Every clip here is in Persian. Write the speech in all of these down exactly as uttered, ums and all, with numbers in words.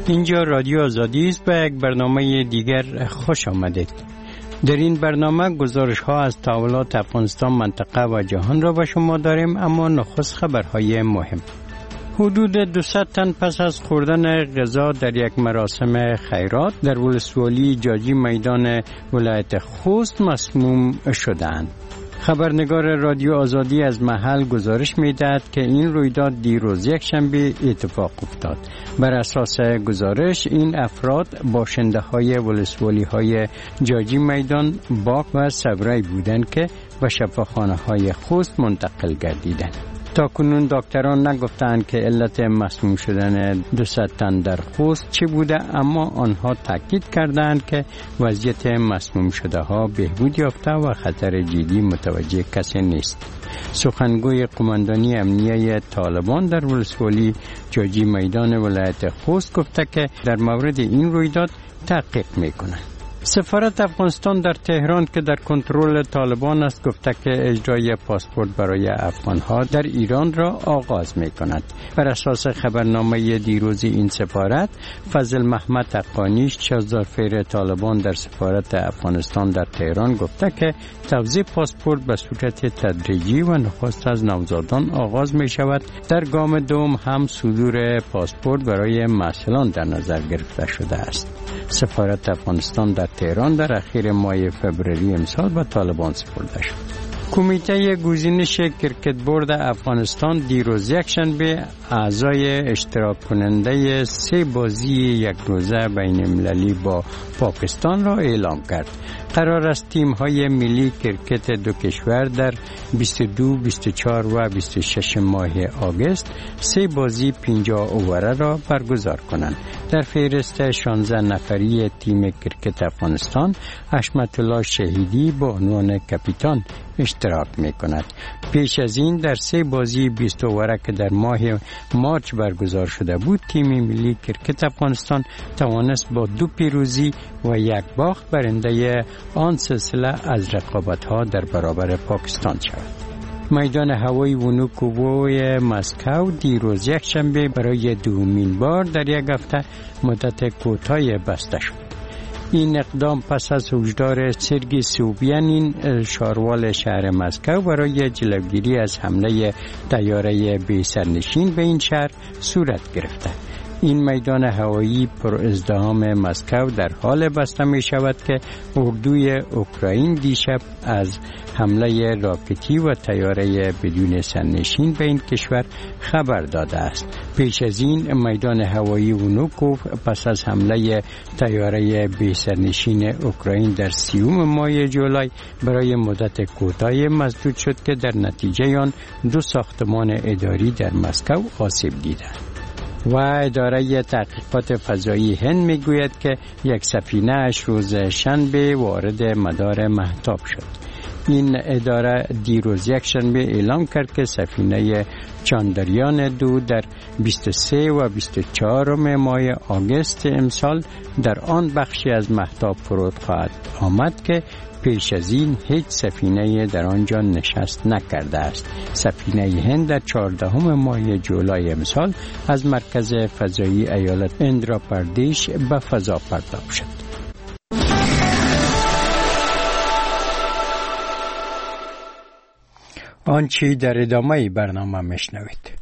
اینجا رادیو آزادی است و یک برنامه دیگر خوش آمدید. در این برنامه گزارش ها از تحولات افغانستان، منطقه و جهان را به شما داریم، اما نخست خبرهای مهم. حدود دویست تن پس از خوردن غذا در یک مراسم خیرات در ولسوالی جاجی میدان ولایت خوست مسموم شدند. خبرنگار رادیو آزادی از محل گزارش می‌دهد که این رویداد دیروز یک شنبه اتفاق افتاد. بر اساس گزارش این افراد باشنده‌های ولسوالی‌های جاجی میدان، باغ و صبری بودند که به شفاخانه‌های خوست منتقل گردیدند. تا کنون دکتران نگفتند که علت مسموم شدن دویست تن در خوست چه بوده، اما آنها تاکید کردند که وضعیت مسموم شده ها بهبود یافته و خطر جدی متوجه کسی نیست. سخنگوی قماندانی امنیه طالبان در ولسوالی جاجی میدان ولایت خوست گفته که در مورد این رویداد تحقیق میکنند. سفارت افغانستان در تهران که در کنترل طالبان است گفته که اجرای پاسپورت برای افغانها در ایران را آغاز می کند. بر اساس خبرنامه دیروز این سفارت، فضل محمد حقانی شازدارفیر طالبان در سفارت افغانستان در تهران گفته که توزیع پاسپورت به صورت تدریجی و نخست از نوزادان آغاز می شود. در گام دوم هم صدور پاسپورت برای مسئولان در نظر گرفته شده است. سفارت افغانستان در تهران در اخیر ماه فوریه امسال به طالبان سپرده شد. کمیته گزینش کرکت بورد افغانستان دیروز یکشنبه اعضای اشتراک کننده سه بازی یک روزه بین المللی با پاکستان را اعلام کرد. قرار است تیم های ملی کرکت دو کشور در بیست و دو، بیست و چهار و بیست و شش ماه آگوست سه بازی پنجاه اووره را برگزار کنند. در فهرست شانزده نفری تیم کرکت افغانستان حشمت الله شهیدی با عنوان کاپیتان اشتراک می کند. پیش از این در سه بازی بیست اووره که در ماه مارچ برگزار شده بود، تیم ملی کرکت افغانستان توانست با دو پیروزی و یک باخت برنده آن سلسله از رقابت‌ها در برابر پاکستان شود. میدان هوایی ونوکووی مسکو دیروز یک شنبه برای دومین بار در یک هفته مدت کوتاهی بسته شد. این اقدام پس از هشدار سرگی سوبیانین شاروال شهر مسکو برای جلوگیری از حمله طیاره بی سرنشین به این شهر صورت گرفته. این میدان هوایی پر ازدحام مسکو در حال بسته می شود که اردوی اوکراین دیشب از حمله راکتی و طیاره بدون سرنشین به این کشور خبر داده است. پیش از این میدان هوایی ونوکوف پس از حمله طیاره بی سرنشین اوکراین در سیوم ماه جولای برای مدت کوتاهی مسدود شد که در نتیجه آن دو ساختمان اداری در مسکو آسیب دیدند. و اداره تحقیقات فضایی هند میگوید که یک سفینه اش روز شنبه وارد مدار مهتاب شد. این اداره دیروز یک شنبه اعلام کرد که سفینه چاندریان دو در بیست و سه و بیست و چهار ماه آگوست امسال در آن بخشی از مهتاب فرود خواهد آمد که پیش از این هیچ سفینه در آنجا نشست نکرده است. سفینه هند در چهاردهم ماه جولای امسال از مرکز فضایی ایالت اندرا پردیش به فضا پرتاب شد. آنچه در ادامه برنامه میشنوید.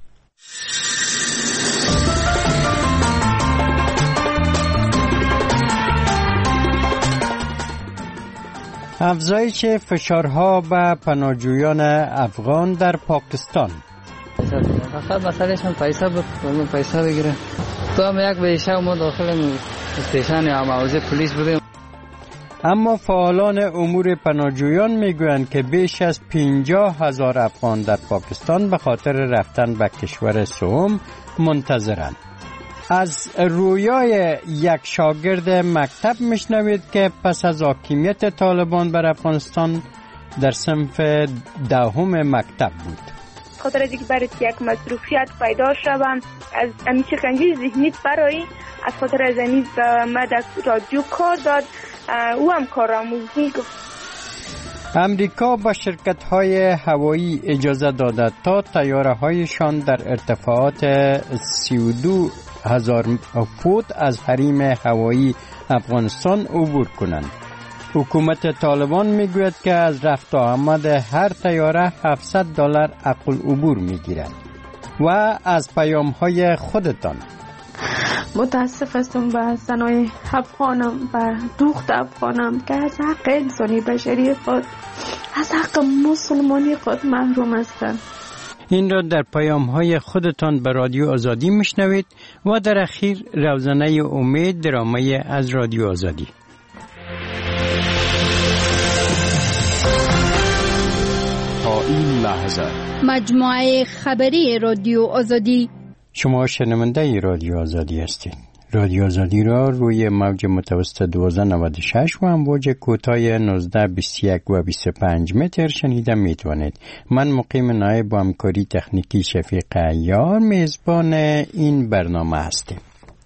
افزایش فشارها به پناهجویان افغان در پاکستان. فقط مسئلهشون پیسه بود، پیسه بگیره. تو هم یک به شب ما داخل استیشن یا موضع پلیس بودیم. اما فعالان امور پناهجویان میگویند که بیش از پنجاه هزار افغان در پاکستان به خاطر رفتن به کشور سوم منتظرند. از رویای یک شاگرد مکتب میشنوید که پس از حاکمیت طالبان بر افغانستان در صنف دهم مکتب بود. خاطر از اینکه برای یک مصروفیت پیدا شوم از امی شکنجه ذهنی برای از خاطر از این ما در رادیو کار داد او هم کارآموزی گفت. امریکا با شرکت‌های هوایی اجازه داده تا طیاره‌هایشان در ارتفاعات سی و دو هزار فوت از حریم هوایی افغانستان عبور کنند. حکومت طالبان میگوید که از رفت و آمد هر طیاره هفتصد دلار حق العبور میگیرد. و از پیام های خودتان. متاسف هستم به زنای افغانم و دوخت افغانم که از حق انسانی بشری خود، از حق مسلمانی خود محروم هستند. این را در پیام های خودتان به رادیو آزادی میشنوید و در اخیر روزنه امید درامه از رادیو آزادی. تا این لحظه مجموعه خبری رادیو آزادی. شما شنونده رادیو آزادی هستید. رادیو آزادی را روی موج متوسط دوازده نود و شش و امواج کوتاه نوزده بیست و یک و بیست و پنج متر شنیده میتوانید. من مقیم نایب با همکاری تکنیکی شفیق عیار میزبان این برنامه هستیم.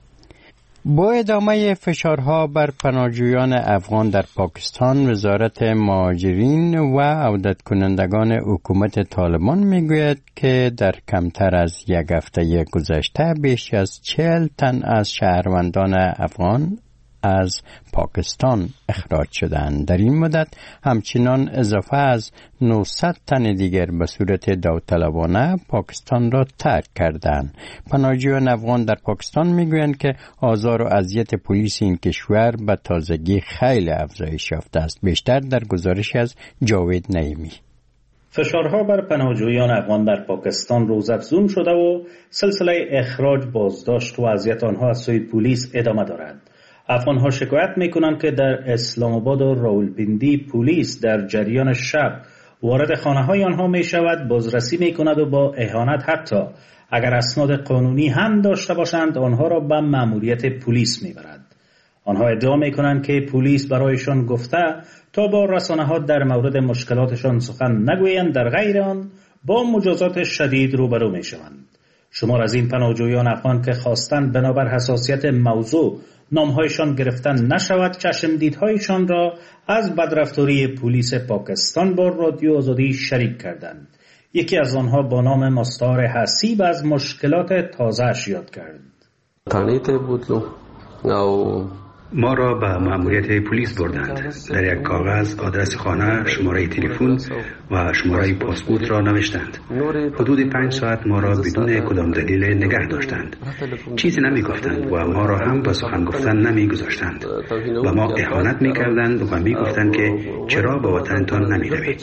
با ادامه فشارها بر پناهجویان افغان در پاکستان، وزارت مهاجرین و عودت کنندگان حکومت طالبان میگوید که در کمتر از یک هفته گذشته بیش از چهل تن از شهروندان افغان از پاکستان اخراج شدند. در این مدت همچنان اضافه از نهصد تن دیگر به صورت داوطلبانه پاکستان را ترک کردند. پناهجویان افغان در پاکستان میگویند که آزار و اذیت پلیس این کشور به تازگی خیلی افزایش یافته است. بیشتر در گزارش از جاوید نعیمی. فشارها بر پناهجویان افغان در پاکستان روزافزون شده و سلسله اخراج، بازداشت و اذیت آنها از سوی پلیس ادامه دارد. افغان‌ها شکایت می‌کنند که در اسلام آباد و راولپیندی پلیس در جریان شب وارد خانه‌های آنها می‌شود، بازرسی می‌کند و با اهانت حتی اگر اسناد قانونی هم داشته باشند آنها را به مأموریت پلیس می‌برد. آنها ادعا می‌کنند که پلیس برایشان گفته تا با رسانه‌ها در مورد مشکلاتشان سخن نگویند، در غیر آن با مجازات شدید روبرو می‌شوند. شمار از این پناهجویان افغان که خواستند بنابر حساسیت موضوع نامهایشان گرفتن نشود، چشمدیدهایشان را از بدرفتاری پلیس پاکستان با رادیو آزادی شریک کردند. یکی از آنها با نام مستعار حسیب از مشکلات تازه‌اش یاد کرد. تانیته بودلو او ما را به مأموریت پلیس بردند. در یک کاغذ آدرس خانه، شماره تلفن و شماره پاسپورت را نوشتند. حدود پنج ساعت ما را بدون کدام دلیل نگه داشتند. چیزی نمی گفتند و ما را هم به سخن گفتن نمی گذاشتند. و ما اهانت می کردند و می گفتند که چرا به وطنتان نمی روید.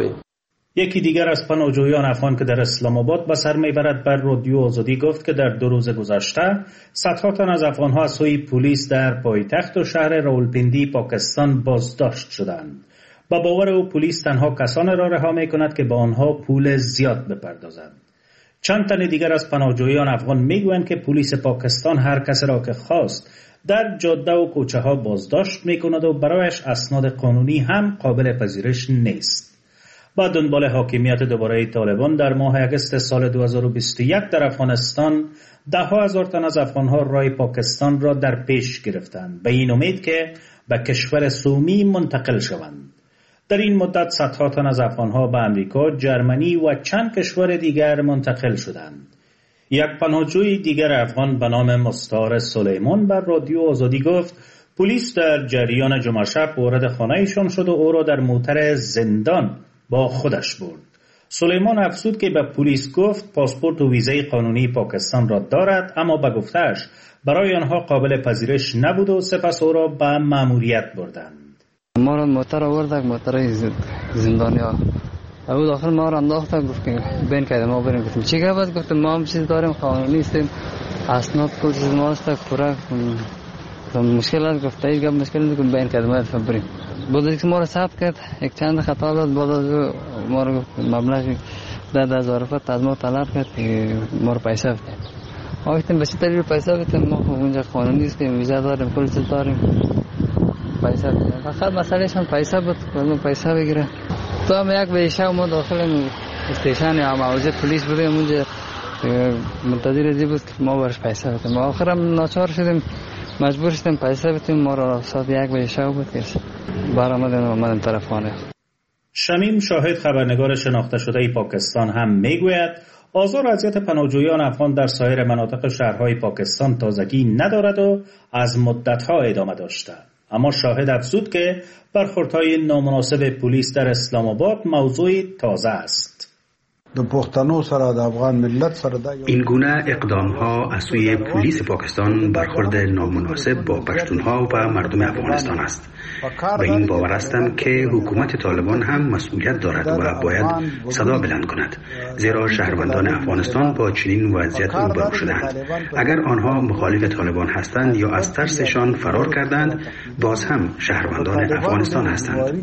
یکی دیگر از پناهجویان افغان که در اسلام آباد به سر میبرد بر رادیو آزادی گفت که در دو روز گذشته صدها تن از افغانها از سوی پلیس در پایتخت و شهر راولپیندی پاکستان بازداشت شدند. با باور او پلیس تنها کسانی را رها میکند که با آنها پول زیاد بپردازند. چند تن دیگر از پناهجویان افغان میگویند که پلیس پاکستان هر کسی را که خواست در جاده و کوچه ها بازداشت میکند و برایش اسناد قانونی هم قابل پذیرش نیست. با دنبال حاکمیت دوباره طالبان در ماه اگست سال دو هزار و بیست و یک در افغانستان، ده ها هزار تن از افغانها راه پاکستان را در پیش گرفتند به این امید که به کشور سومی منتقل شوند. در این مدت صدها تن از افغانها به امریکا، جرمنی و چند کشور دیگر منتقل شدند. یک پناهجوی دیگر افغان به نام مستعار سلیمان بر رادیو آزادی گفت پلیس در جریان جمعه شب وارد خانه‌ایشان شد و او را در موتر زندان با خودش برد. سلیمان افزود که به پلیس گفت پاسپورت و ویزای قانونی پاکستان را دارد، اما به گفته‌اش برای آنها قابل پذیرش نبود و سپس او را به مأموریت بردند. ما را موتر آوردن، موتر زندانیا او داخل ما را انداختن، گفتیم بین که ما بریم. گفتیم چی گفت؟ گفتیم ما هم چیز داریم، قانونی هستیم، اسناد کل چیز ما است، پورا مشکل است. گفت ای گپ مشکل نیست، بین که ما بریم. بعد از ما را ثبت کرد، یک چند خطا داد، بعد از ما را مبلغ ده هزار روپیه از ما طلب کرد که ما را پیسه بده. ما گفتیم بچه طریق پیسه بده، ما اونجا قانونی هستیم، ویزا داریم، کل چیز داریم، پیسه بده. فقط مسئلهش هم پیسه بود، کدوم پیسه بگیره. تو هم یک به شب ما داخل استیشن یا موضع پلیس بودیم، اونجا منتظر دی بود که ما برش پیسه بدیم. ما آخرم ناچار شدیم، مجبور شدیم پیسه بدیم. ما را ساعت یک به شب بود که برآمدیم و آمدیم طرف خانه. شمیم شاهد خبرنگار شناخته شده پاکستان هم میگوید آزار و اذیت پناهجویان افغان در سایر مناطق شهرهای پاکستان تازگی ندارد و از مدتها ادامه داشته. اما شاهد افزود که برخوردهای نامناسب پلیس در اسلام آباد موضوع تازه است. این گونه اقدام ها از سوی پلیس پاکستان برخورد نامناسب با پشتونها و مردم افغانستان است. به این باور هستم که حکومت طالبان هم مسئولیت دارد و باید صدا بلند کند، زیرا شهروندان افغانستان با چنین وضعیت روبرو شدند. اگر آنها مخالف طالبان هستند یا از ترسشان فرار کردند، باز هم شهروندان افغانستان هستند.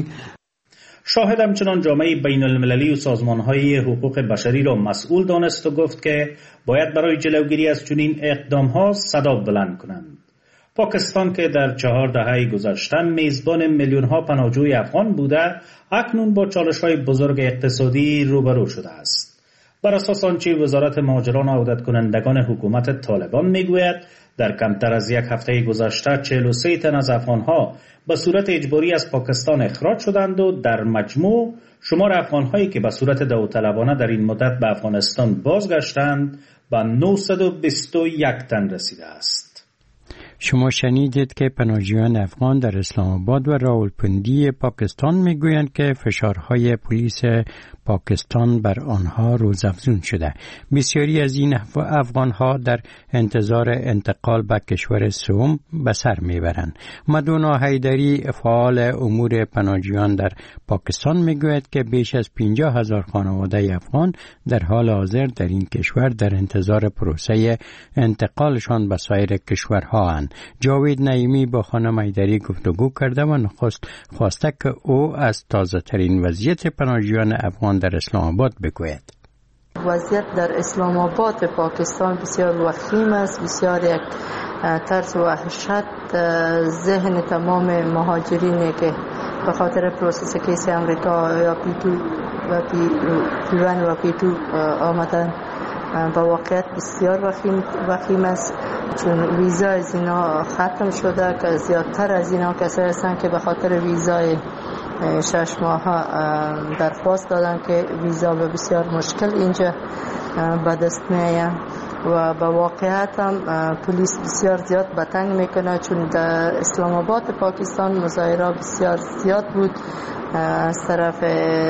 شاهد همچنان جامعه بین المللی و سازمان‌های حقوق بشری را مسئول دانست و گفت که باید برای جلوگیری از چنین اقدام‌ها صدا بلند کنند. پاکستان که در چهار دهه گذشته میزبان میلیون‌ها پناهجوی افغان بوده، اکنون با چالش‌های بزرگ اقتصادی روبرو شده است. بر اساس آنچه وزارت مهاجران و عودت کنندگان حکومت طالبان میگوید، در کمتر از یک هفته گذشته چهل و سه تن از افغان‌ها به صورت اجباری از پاکستان اخراج شدند و در مجموع شمار افغان‌هایی که به صورت داوطلبانه در این مدت به افغانستان بازگشتند به نهصد و بیست و یک تن رسیده است. شما شنیدید که پناهجویان افغان در اسلام آباد و راولپنڈی پاکستان میگویند که فشارهای پلیس پاکستان بر آنها روزافزون شده. بسیاری از این افغانها در انتظار انتقال به کشور سوم به سر میبرند. مدونا حیدری فعال امور پناهجویان در پاکستان میگوید که بیش از پنجاه هزار خانواده افغان در حال حاضر در این کشور در انتظار پروسه انتقالشان به سایر کشورها اند. جاوید نعیمی با خانم حیدری گفتگو کرده و نخست خواسته که او از تازه ترین وضعیت پناهجویان افغان در اسلام آباد بگوید. وضعیت در اسلام آباد پاکستان بسیار وخیم است، بسیار یک ترس و وحشت ذهن تمام مهاجرینی که به خاطر پروسس کیس امریکا یا پی تو و پی پی ون و پی تو آمدن با واقعیت بسیار وخیم وخیم است، چون ویزا از اینا ختم شده که زیادتر از اینا کسایی هستند که به خاطر ویزای شش ماه درخواست دادن که ویزا به بسیار مشکل اینجا به دست میآید و به واقعیت هم پلیس بسیار زیاد بتنگ میکنه، چون در اسلام آباد پاکستان مظاهره بسیار زیاد بود از طرف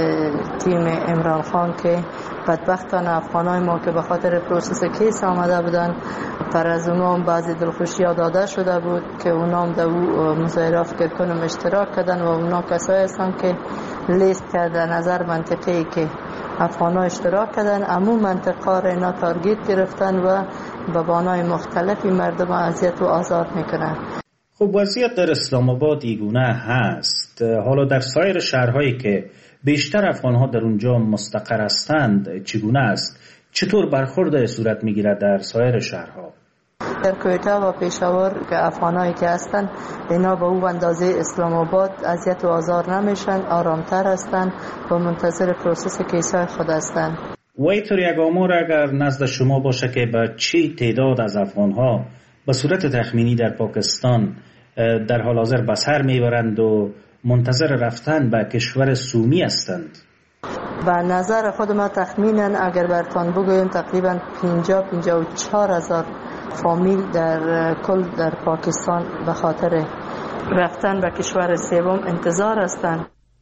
تیم عمران خان که بدبختان افغانای ما که به خاطر پروسس کیس آمده بودن پر از اونام بعضی دلخوشی ها داده شده بود که اونام در مظاهره فکر کنم اشتراک کردن و اونا کسایی هستن که لیست کرده نظر منطقی که افغانا اشتراک کردن امو منطقه را اینا تارگت گرفتن و به بانای مختلفی مردم اذیت و آزار میکنن. خب وضعیت در اسلام آباد اینگونه هست. حالا در سایر شهرهایی که بیشتر افغانها در اونجا مستقر هستند چگونه است؟ چطور برخورد صورت میگیرد در سایر شهرها؟ در کویته و پشاور که افغانایی که هستند اینا به او اندازه اسلام آباد اذیت و آزار نمیشن، آرامتر هستند و منتظر پروسس کیسای خود هستند. و اینطور یک آمار اگر نزد شما باشه که به چی تعداد از افغانها به صورت تخمینی در پاکستان در حال حاضر به سر میبرند و منتظر رفتن به کشور سومی هستند؟ به نظر خود ما تخمینا اگر برتان بگویم تقریبا پنجاه پنجاه و چهار هزار فامیل در کل در پاکستان به خاطر رفتن به کشور سوم انتظار هستند.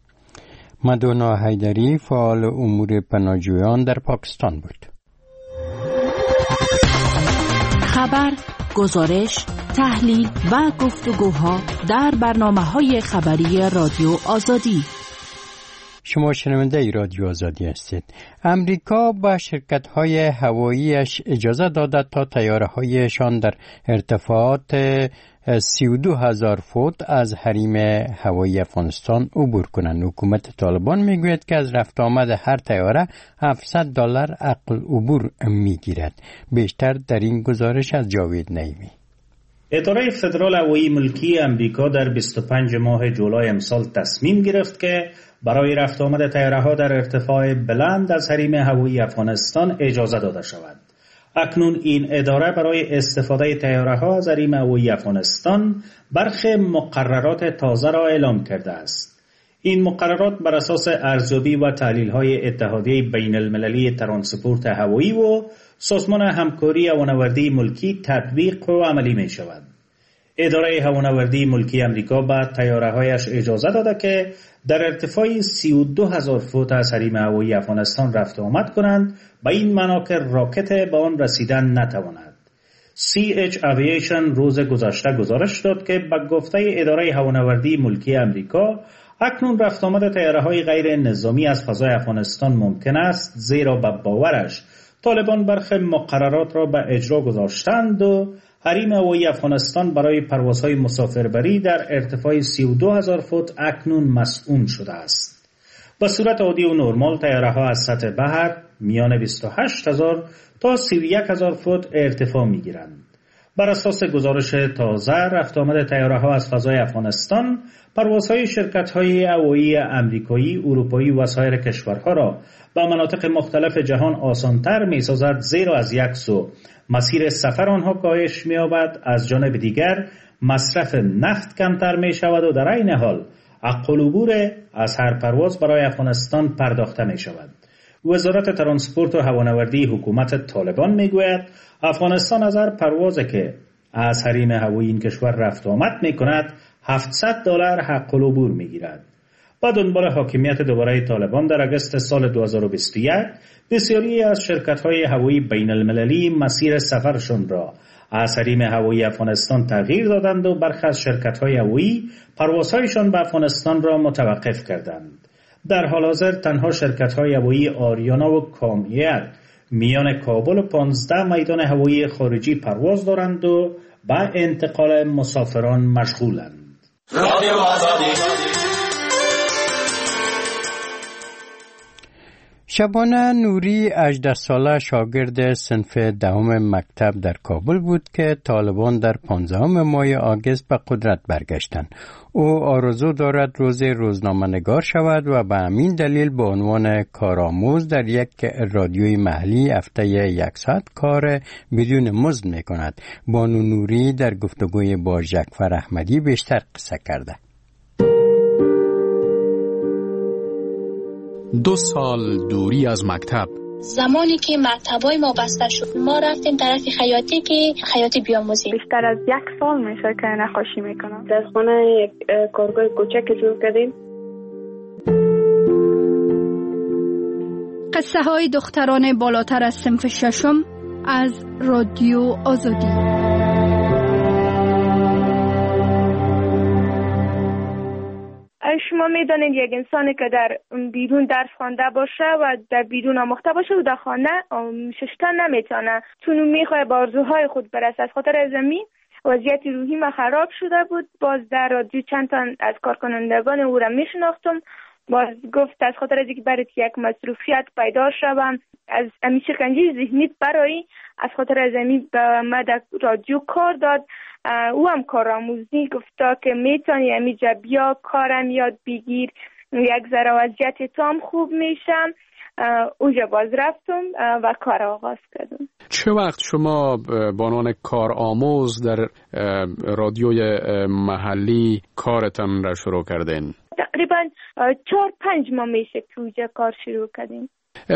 مدونا حیدری فعال امور پناهجویان در پاکستان بود. خبر، گزارش، تحلیل و گفتگوها در برنامه‌های خبری رادیو آزادی. شما شنونده ای رادیو آزادی هستید. امریکا با شرکت‌های هواییش اجازه داده تا طیاره‌هایشان در ارتفاعات سی و دو هزار فوت از حریم هوایی افغانستان عبور کنند. حکومت طالبان میگوید که از رفت آمد هر طیاره هفتصد دلار عقل عبور میگیرد. بیشتر در این گزارش از جاوید نعیمی. اداره فدرال هوایی ملکی امریکا در بیست و پنج ماه جولای امسال تصمیم گرفت که برای رفت آمد طیاره‌ها در ارتفاع بلند از حریم هوایی افغانستان اجازه داده شود. اکنون این اداره برای استفاده طیاره‌ها از حریم هوایی افغانستان برخی مقررات تازه را اعلام کرده است. این مقررات بر اساس ارزیابی و تحلیل‌های اتحادیه بین المللی ترانسپورت هوایی و سازمان همکاری هوانوردی ملکی تطبیق و عملی می شود. اداره هوانوردی ملکی امریکا به طیاره‌هایش اجازه داده که در ارتفاع سی و دو هزار فوت از حریم هوایی افغانستان رفت آمد کنند، به این معنا که راکت به آن رسیدن نتواند. سی اچ Aviation روز گذشته گزارش داد که به گفته اداره هوانوردی ملکی امریکا اکنون رفت آمد طیاره‌های غیر نظامی از فضای افغانستان ممکن است، زیرا به باورش طالبان برخی مقررات را به اجرا گذاشتند و حریم هوایی افغانستان برای پروازهای مسافربری در ارتفاع سی و دو هزار فوت اکنون مسئول شده است. به صورت عادی و نرمال طیاره‌ها از سطح بحر میان بیست و هشت هزار تا سی و یک هزار فوت ارتفاع می‌گیرند. بر اساس گزارش تازه رفت آمد طیاره‌ها از فضای افغانستان پروازهای شرکت‌های هوایی امریکایی، اروپایی و سایر کشورها را به مناطق مختلف جهان آسان‌تر می‌سازد، زیرا از یک سو مسیر سفر آنها کاهش می‌یابد، از جانب دیگر مصرف نفت کمتر می‌شود و در عین حال حق العبور از هر پرواز برای افغانستان پرداخته می‌شود. وزارت ترانسپورت و هوانوردی حکومت طالبان میگوید افغانستان از هر پروازی که از حریم هوایی این کشور رفت آمد میکند هفتصد دلار حق العبور میگیرد. با دنبال حاکمیت دوباره طالبان در اگست سال دو هزار و بیست و یک بسیاری از شرکت‌های هوایی بین المللی مسیر سفرشون را از حریم هوایی افغانستان تغییر دادند و برخی از شرکت‌های هوایی پروازهایشان به افغانستان را متوقف کردند. در حال حاضر تنها شرکت‌های هوایی آریانا و کامیت میان کابل و پانزده میدان هوایی خارجی پرواز دارند و به انتقال مسافران مشغولند. رادیو آزادی. شبانه نوری هجده ساله شاگرد صنف دهم مکتب در کابل بود که طالبان در پانزدهم ماه آگوست به قدرت برگشتند. او آرزو دارد روز روزنامه‌نگار شود و به همین دلیل به عنوان کارآموز در یک رادیوی محلی هفته یک ساعت کار بدون مزد می‌کند. بانو نوری در گفتگوی با ژکفر احمدی بیشتر قصه کرده. دو سال دوری از مکتب. زمانی که مکتبای ما بسته شد ما رفتیم طرف خیاطی که خیاطی بیاموزیم. بیشتر از یک سال میشه که نقاشی میکنم. در خانه یک کارگاه کوچک شروع کردیم. قصه های دختران بالاتر از صنف ششم از رادیو آزادی. شما میدانید یک انسانی که در بیرون درس خوانده باشه و در بیرون آموخته باشه و در خانه ششتن نمیتونه، چون میخواد به آرزوهای خود برسه. از خاطر زمین وضعیت روحی ما خراب شده بود. باز در رادیو چند تا از کارکنندگان او را میشناختم. باز گفت از خاطر از اینکه برای یک مصروفیت پیدا شوم از امی شکنجه ذهنی برای از خاطر از زمین به ما در رادیو کار داد. او هم کارآموزی گفتا که میتونی امیجا بیا کارم یاد بگیر، یک ذره وضعیت تام خوب میشم. اونجا باز رفتم و کار آغاز کردم. چه وقت شما به عنوان کارآموز در رادیوی محلی کارتان را شروع کردین؟ تقریبا چهار پنج ماه میشه که اونجا کار شروع کردیم.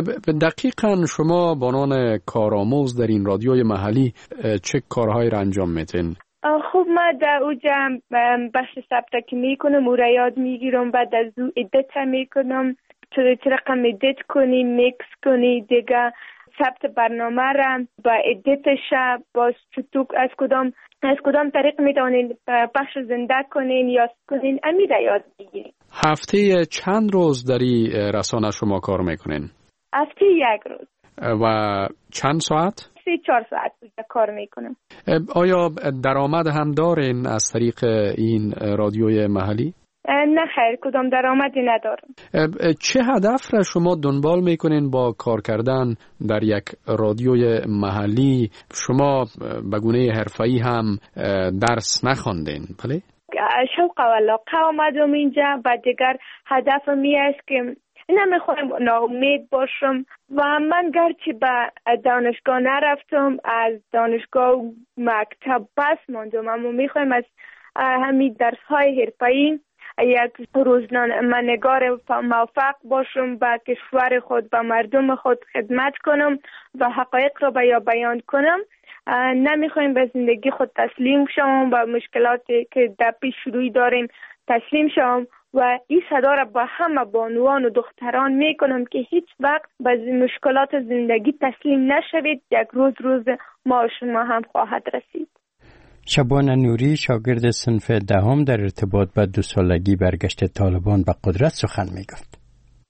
دقیقاً شما به عنوان کارآموز در این رادیوی محلی چه کارهایی را انجام میتین؟ خب ما در اونجا بخش ثبت که میکنم او را یاد میگیرم، بعد از او ادیت میکنم، چه رقم ادیت کنی، میکس کنی، دیگه ثبت برنامه را با ادیتش باز چطور از کدام از کدام طریق میتونین پخش زنده کنین یا کنین امی را یاد بگیرین. هفته چند روز در این رسانه شما کار میکنین؟ هفته یک روز. و چند ساعت؟ سه چهار ساعت کار میکنم. آیا درآمد هم دارین از طریق این رادیوی محلی؟ نه خیر، کدام درآمدی ندارم. چه هدف را شما دنبال میکنین با کار کردن در یک رادیوی محلی؟ شما به گونه حرفه‌ای هم درس نخواندین، بله؟ شوق و علاقه آمدم اینجا و دیگر هدف می است که نمیخوایم ناامید باشم و من گرچه به دانشگاه نرفتم، از دانشگاه و مکتب پس ماندم، اما میخوایم از همین درس های حرفه‌ای یک روزنامه‌نگار موفق باشم، به کشور خود، به مردم خود خدمت کنم و حقایق را به بیان کنم. نمیخوایم به زندگی خود تسلیم شوم، به مشکلاتی که در پیش روی داریم تسلیم شوم و این صدا را با همه بانوان و دختران میکنم که هیچ وقت به مشکلات زندگی تسلیم نشوید. یک روز روز ما شما هم خواهد رسید. شبانه نوری شاگرد صنف دهم در ارتباط با دو سالگی برگشت طالبان به قدرت سخن میگفت.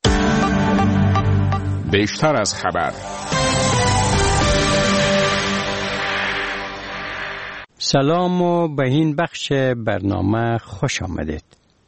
بیشتر از خبر. سلام و به این بخش برنامه خوش آمدید.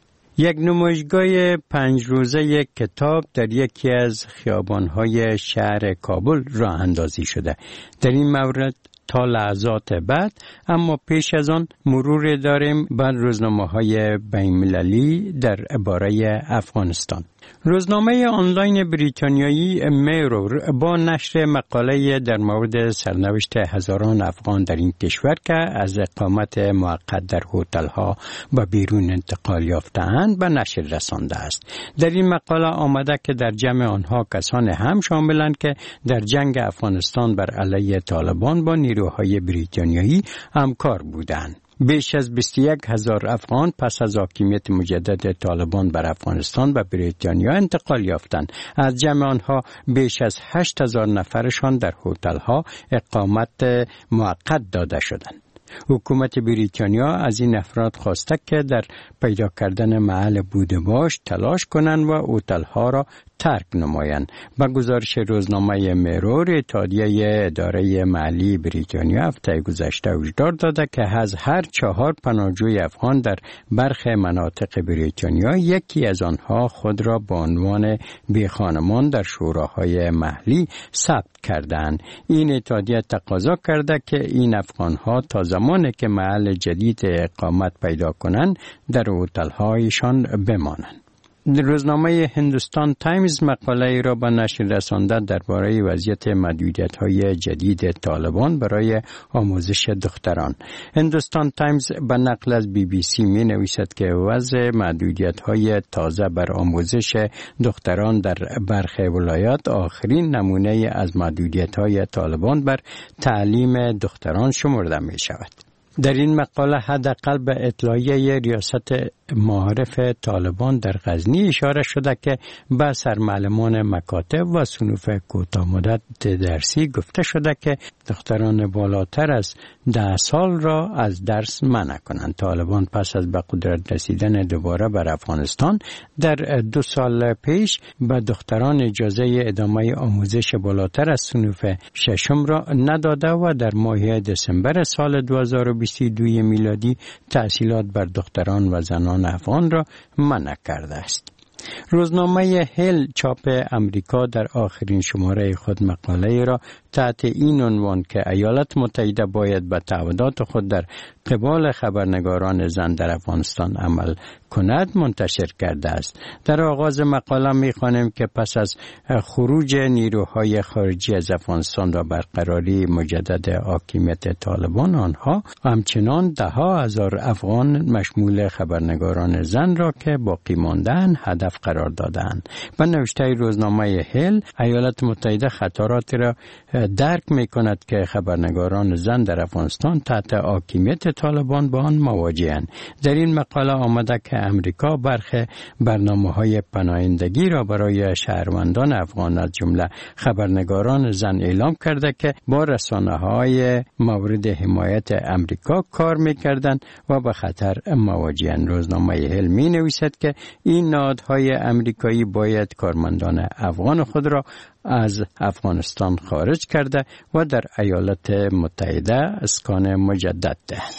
یک نمایشگاه پنج روزه یک کتاب در یکی از خیابان‌های شهر کابل راه اندازی شده. در این مورد تا لحظات بعد، اما پیش از آن مرور داریم بر روزنامه‌های بین‌المللی در باره افغانستان. روزنامه آنلاین بریتانیایی میرور با نشر مقاله در مورد سرنوشت هزاران افغان در این کشور که از اقامت موقت در هتل‌ها به بیرون انتقال یافته‌اند به نشر رسانده است. در این مقاله آمده که در جمع آنها کسان هم شاملند که در جنگ افغانستان بر علیه طالبان با نیروهای بریتانیایی همکار بودند. بیش از بیست و یک هزار افغان پس از حاکمیت مجدد طالبان بر افغانستان به بریتانیا انتقال یافتند. از جمع آنها بیش از هشت هزار نفرشان در هتل‌ها اقامت موقت داده شدند. حکومت بریتانیا از این افراد خواسته که در پیدا کردن محل بودباش تلاش کنند و هتل‌ها را ترک نمایند. با گزارش روزنامه میرور، اتحادیه اداره محلی بریتانیا هفته گذشته هشدار داده که از هر چهار پناهجوی افغان در برخی مناطق بریتانیا یکی از آنها خود را به عنوان بیخانمان در شوراهای محلی ثبت کردند. این اتحادیه تقاضا کرده که این افغانها تا زمانی که محل جدید اقامت پیدا کنند در هتل‌هایشان بمانند. روزنامه هندوستان تایمز مقاله را به نشر رسانده درباره وضعیت محدودیت‌های جدید طالبان برای آموزش دختران. هندوستان تایمز به نقل از بی بی سی می نویسد که وضع محدودیت‌های تازه بر آموزش دختران در برخی ولایات آخرین نمونه از محدودیت‌های طالبان بر تعلیم دختران شمرده می شود. در این مقاله حداقل به اطلاعیه ریاست معارف طالبان در غزنی اشاره شده که به سرمعلمان مکاتب و صنوف کوتاه مدت درسی گفته شده که دختران بالاتر از ده سال را از درس منع کنند. طالبان پس از به قدرت رسیدن دوباره بر افغانستان در دو سال پیش به دختران اجازه ادامه آموزش بالاتر از صنوف ششم را نداده و در ماه دسامبر سال دو هزار و بیست و دو میلادی تحصیلات بر دختران و زنان افغان را منع کرده است. روزنامه هیل چاپ امریکا در آخرین شماره خود مقاله را تحت این عنوان که ایالات متحده باید به تعهدات خود در قبال خبرنگاران زن در افغانستان عمل کند منتشر کرده است. در آغاز مقاله می‌خوانیم که پس از خروج نیروهای خارجی از افغانستان و برقراری مجدد حاکمیت طالبان، آنها همچنان ده ها هزار افغان مشمول خبرنگاران زن را که باقی مانده‌اند هدف قرار دادند. به نوشته روزنامه هیل، ایالات متحده خطراتی را درک می‌کند که خبرنگاران زن در افغانستان تحت حاکمیت طالبان با آن مواجه‌اند. در این مقاله آمده که امریکا برخی برنامه‌های پناهندگی را برای شهروندان افغان از جمله خبرنگاران زن اعلام کرده که با رسانه‌های مورد حمایت امریکا کار می‌کردند و به خطر مواجه‌اند. روزنامه هیل می‌نویسد که این نهادهای امریکایی باید کارمندان افغان خود را از افغانستان خارج کرده و در ایالات متحده اسکان مجدد دهند.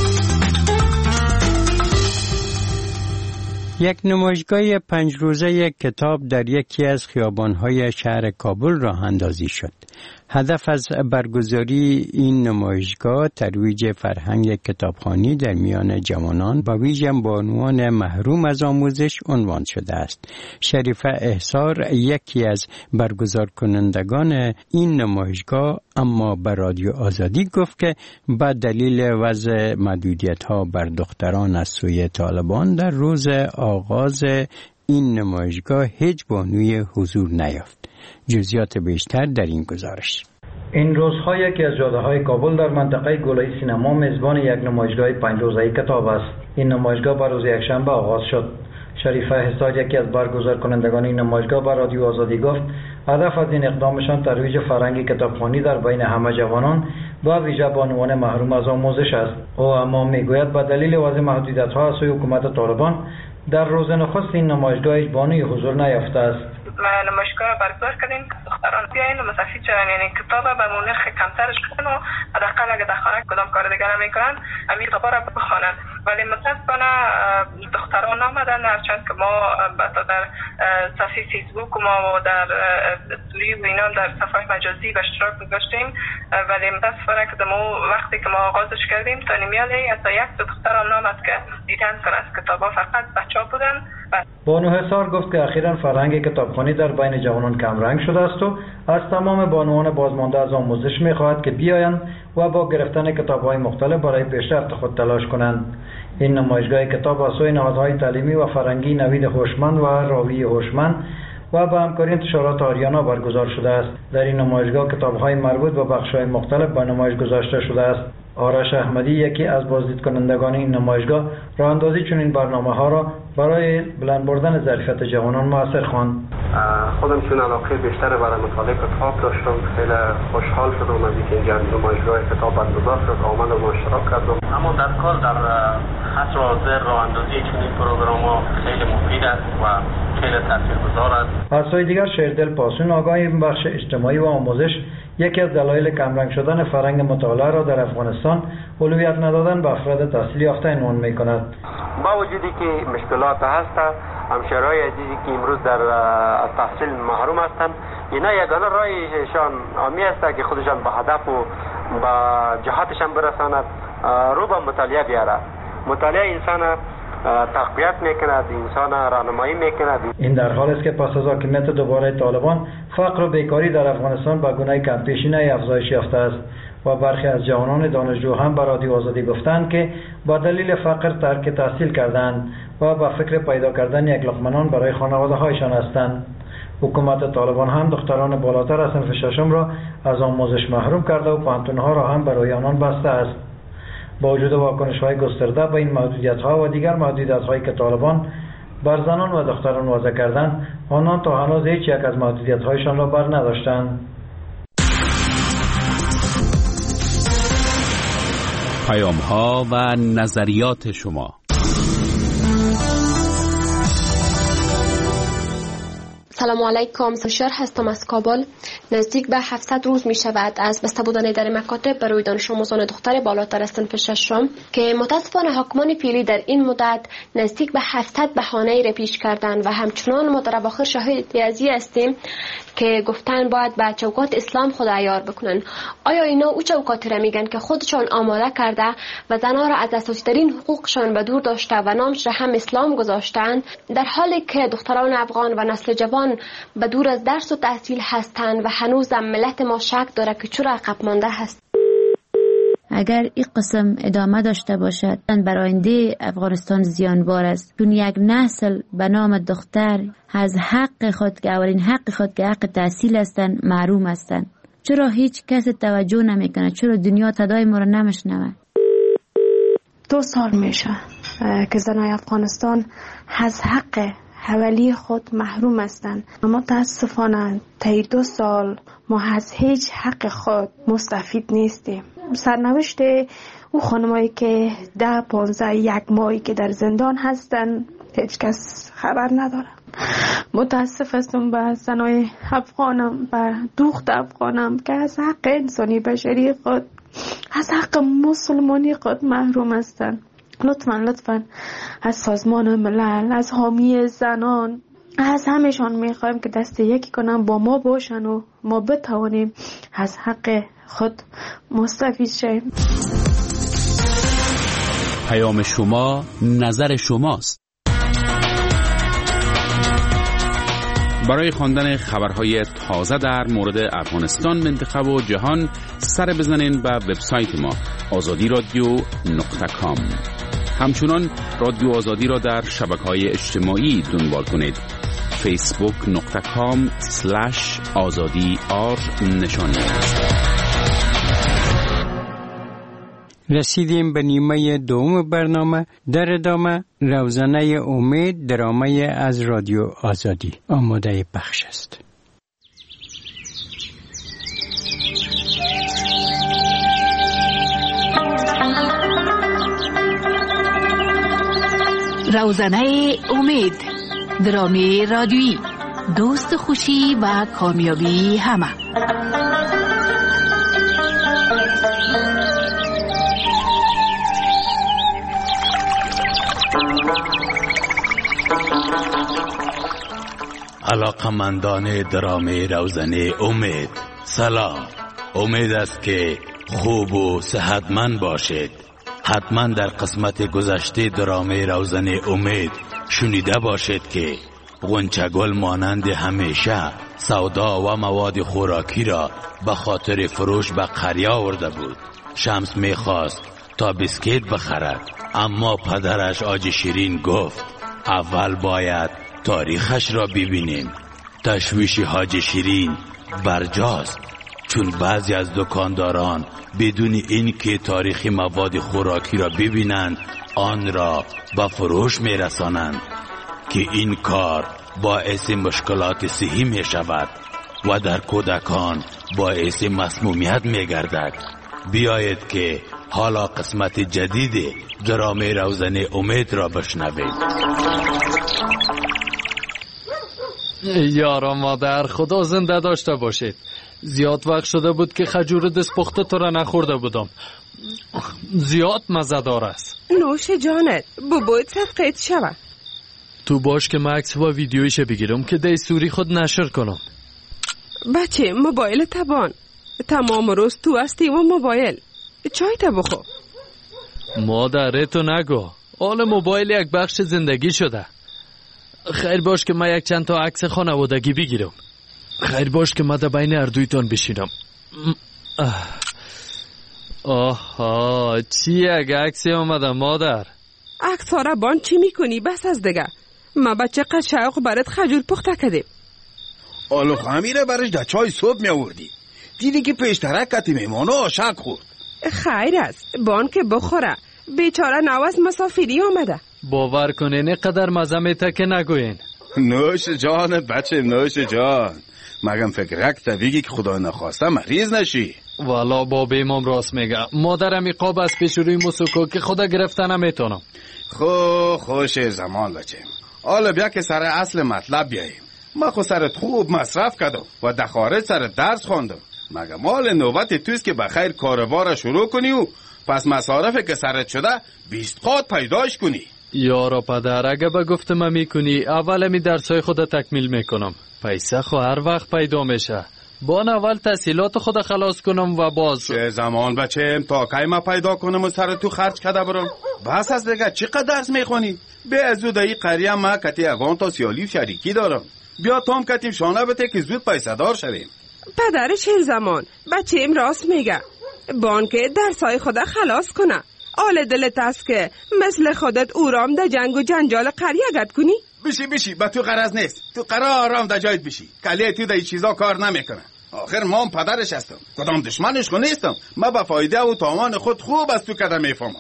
یک نمایشگاه پنج روزه کتاب در یکی از خیابان‌های شهر کابل راه اندازی شد. هدف از برگزاری این نمایشگاه ترویج فرهنگ کتابخوانی در میان جوانان و ویژه بانوان محروم از آموزش عنوان شده است. شریفه احصار یکی از برگزار کنندگان این نمایشگاه اما به رادیو آزادی گفت که به دلیل وضع محدودیت‌ها بر دختران از سوی طالبان در روز آغاز این نمایشگاه هیچ بانوی حضور نیافت. جزئیات بیشتر در این گزارش. این روزها یکی از جاده‌های کابل در منطقه گلای سینما میزبان یک نمایشگاه پنج روزه کتاب است. این نمایشگاه بر روز یکشنبه آغاز شد. شریفه حساد یکی از برگزار کنندگان این نمایشگاه بر رادیو آزادی گفت هدف از این اقدامشان ترویج فرهنگ کتابخوانی در بین همه جوانان و ویژه بانوان محروم از آموزش است. او اما میگوید به دلیل وضع محدودیت‌ها از سوی حکومت طالبان در روز نخست این نمایشگاه هیچ بانوی حضور نیافته است. نمایشگاه را برگزار کردیم دختران بیاین و مستفید شدن، یعنی کتاب به نرخ کمترش کنن و حداقل اگه در خانه کدام کار دیگر نمیکنن همین کتابا را بخوانن. ولی متاسفانه دختران آمدن، هرچند که ما در صفحه فیسبوک و ما در استوری و اینا در صفحه مجازی به اشتراک گذاشتیم، ولی متاسفانه که ما وقتی که ما آغازش کردیم تا نیمیالی حتی یک دختر هم نامد که دیدن کنه از کتابا، فقط بچه‌ها بودن. بانو حصار گفت که اخیراً فرهنگ کتابخوانی در بین جوانان کم رنگ شده است و از تمام بانوان بازمانده از آموزش می‌خواهد که بیایند و با گرفتن کتاب‌های مختلف برای پیشرفت خود تلاش کنند. این نمایشگاه کتاب از سوی نهادهای تعلیمی و فرهنگی نوید هوشمند و راوی هوشمند و با همکاری انتشارات آریانا برگزار شده است. در این نمایشگاه کتاب‌های مربوط به بخش‌های مختلف به نمایش گذاشته شده است. آرش احمدی یکی از بازدید کنندگان این نمایشگاه راه اندازی چنین برنامه‌ها را برای بلند بردن ظرفیت جوانان موثر خواند. خودم چون علاقه بیشتر برای مطالعه کتاب داشتم، خیلی خوشحال شدم از اینکه اینجا نمایشگاه کتاب برگزار شد، آمدم و اشتراک کردم. اما در کل در عصر حاضر راه اندازی چنین پروگرام‌ها خیلی مفید است و خیلی تاثیرگذار است. از سوی دیگر شیردل پاسون آگاه این بخش اجتماعی و آموزش یکی از دلایل کمرنگ شدن فرهنگ مطالعه را در افغانستان اولویت ندادن به افراد تحصیل یافته عنوان می‌کند. با وجودی که مشکلات هست، همشهرهای عزیزی که امروز در از تحصیل محروم هستند، اینا یگانه راهشان آمی است که خودشان به هدف و به جهاتشان برساند، رو به مطالعه بیاره. مطالعه انسان تقویت میکند، انسان راهنمایی میکند. این در حال است که پس از حاکمیت دوباره طالبان فقر و بیکاری در افغانستان به گونه کمپیشینه افزایش یافته است و برخی از جوانان دانشجو هم به رادیو آزادی گفتند که با دلیل فقر ترک تحصیل کردند و به فکر پیدا کردن یک لقمه نان برای خانواده هایشان هستند. حکومت طالبان هم دختران بالاتر از صنف ششم را از آموزش محروم کرده و پانتونها را هم برای آنان بسته است. با وجود واکنش‌های گسترده به این محدودیت‌ها و دیگر محدودیت‌هایی که طالبان بر زنان و دختران وضع کردند، آنان تا هنوز هیچ یک از محدودیت‌هایشان را بر نداشتند. پیام‌ها و نظریات شما. سلام علیکم، سوشار هستم از کابل. نزدیک به هفتصد روز می شود از بسته بودن در مکاتب برای دانش آموزان دختر بالاتر از صنف ششم که متاسفانه حاکمان فعلی در این مدت نزدیک به هفتصد بهانه را پیش کردند و همچنان ما در اواخر شاهد ازی هستیم که گفتن باید به چوکات اسلام خود عیار بکنن. آیا اینا او چوکاتی را میگن که خودشان آماده کرده و زنها را از اساسی ترین حقوقشان به دور داشته و نامش را هم اسلام گذاشتند، در حالی که دختران افغان و نسل جوان به دور از درس و تحصیل هستند و هنوز ملت ما شک داره که چرا عقب مانده هست. اگر این قسم ادامه داشته باشد بر آینده افغانستان زیانبار است، چون یک نسل به نام دختر از حق خود که اولین حق خود که حق تحصیل هستند محروم هستند. چرا هیچ کس توجه نمیکنه؟ چرا دنیا صدای ما را نمیشنوه؟ دو سال میشه که زنای افغانستان از حق حوالی خود محروم هستند. متاسفانه طی دو سال ما از هیچ حق خود مستفید نیستیم. سرنوشت او خانمایی که ده پانزده یک ماهی که در زندان هستن هیچ کس خبر نداره. متاسف هستم به زنای افغانم و دختر افغانم که از حق انسانی بشری خود، از حق مسلمانی خود محروم هستند. لطفاً لطفاً از سازمان ملل، از حامی زنان از همشان میخوایم که دست یکی کنن با ما باشن و ما بتوانیم از حق خود مستفید شیم. پیام شما، نظر شماست. برای خواندن خبرهای تازه در مورد افغانستان، منطقه و جهان سر بزنین به وبسایت ما آزادی رادیو نقطه کام. همچنان رادیو آزادی را در شبکه‌های اجتماعی دنبال کنید. فیسبوک نقطه کام سلش آزادی آر نشانی. رسیدیم به نیمه دوم برنامه. در ادامه روزنه امید، درامه از رادیو آزادی آماده پخش است. روزنه امید، درامه رادیویی، دوست خوشی و کامیابی همه. علاقمندان درامه روزنه امید، سلام. امید است که خوب و صحتمند باشید. حتما در قسمت گذشته درامه روزنه امید شنیده باشید که غنچه‌گل مانند همیشه سودا و مواد خوراکی را به خاطر فروش به قریه آورده بود. شمس میخواست تا بیسکیت بخرد، اما پدرش آج شیرین گفت اول باید تاریخش را ببینیم. تشویش حاج شیرین برجاست، چون بعضی از دکانداران بدون اینکه تاریخ مواد خوراکی را ببینند آن را به فروش میرسانند که این کار باعث مشکلات صحی می شود و در کودکان باعث مسمومیت می گردد. بیایید که حالا قسمت جدید درامه روزنه امید را بشنوید. یارا مادر، خدا زنده داشته باشید. زیاد وقت شده بود که خجور دست پخته تو را نخورده بودم. زیاد مزه‌دار است. نوش جانت، ببوید صدقیت شود. تو باش که من عکس و ویدیویش بگیرم که دستوری خود نشر کنم. بچه موبایل تبان، تمام روز تو هستی و موبایل. چای تا بخو. مادر تو نگو، حال موبایل یک بخش زندگی شده. خیر باش که من یک چند تا عکس خانوادگی بگیرم. خیر باش که من در بین اردویتان بشینم. آها، چی یک عکسی آمده مادر؟ عکس ها را بان چی میکنی؟ بس از دیگه. ما بچه قد شوق برات خجول پخته کردیم. آلو خمیره برش در چای صبح می آوردی. دیدی که پیشترک کتی میمانو آشک خورد. خیر است، بان که بخوره. بیچاره نواز مسافری آمده. باور کنین اینقدر مزه میته که نگوین. نوش جان بچه، نوش جان. مگم فکرک تا بگی که خدا نخواسته مریض نشی. والا باب امام راست میگه. مادرم ایقاب از پیش روی مسکو که خدا گرفته نمیتونم. خو خوش زمان بچه. حالا بیا که سر اصل مطلب بیاییم. ما خو سرت خوب مصرف کردم و در خارج سر درس خوندم. مگه مال نوبت توست که بخیر کاروبار شروع کنی و پس مصارفی که سرت شده بیست قات پیداش کنی. یارا پدر، اگه با گفتم میکنی اول می درسای خود تکمیل میکنم. پیسه خو هر وقت پیدا میشه. بان اول تحصیلات خود خلاص کنم و باز چه زمان بچه تا کی ما پیدا کنم و سر تو خرج کده برم. بس از دیگه چقدر درس میخونی؟ به زود ای قریه ما کتی اگان تا سیالی شریکی دارم. بیا تام کتیم شانه بته که زود پیسه دار شویم. پدر شیر زمان بچه ام راست میگه. بان که درسای خود خلاص کنه. آل دلت است که مثل خودت اورام در جنگ و جنجال قریه گد کنی؟ بشی بشی با تو غرض نیست. تو قرار آرام در جایت بشی. کلیه تو در این چیزا کار نمیکنه. آخر ما هم پدرش هستم. کدام دشمنش خو نیستم. ما با فایده و تاوان خود خوب از تو کده میفهمم.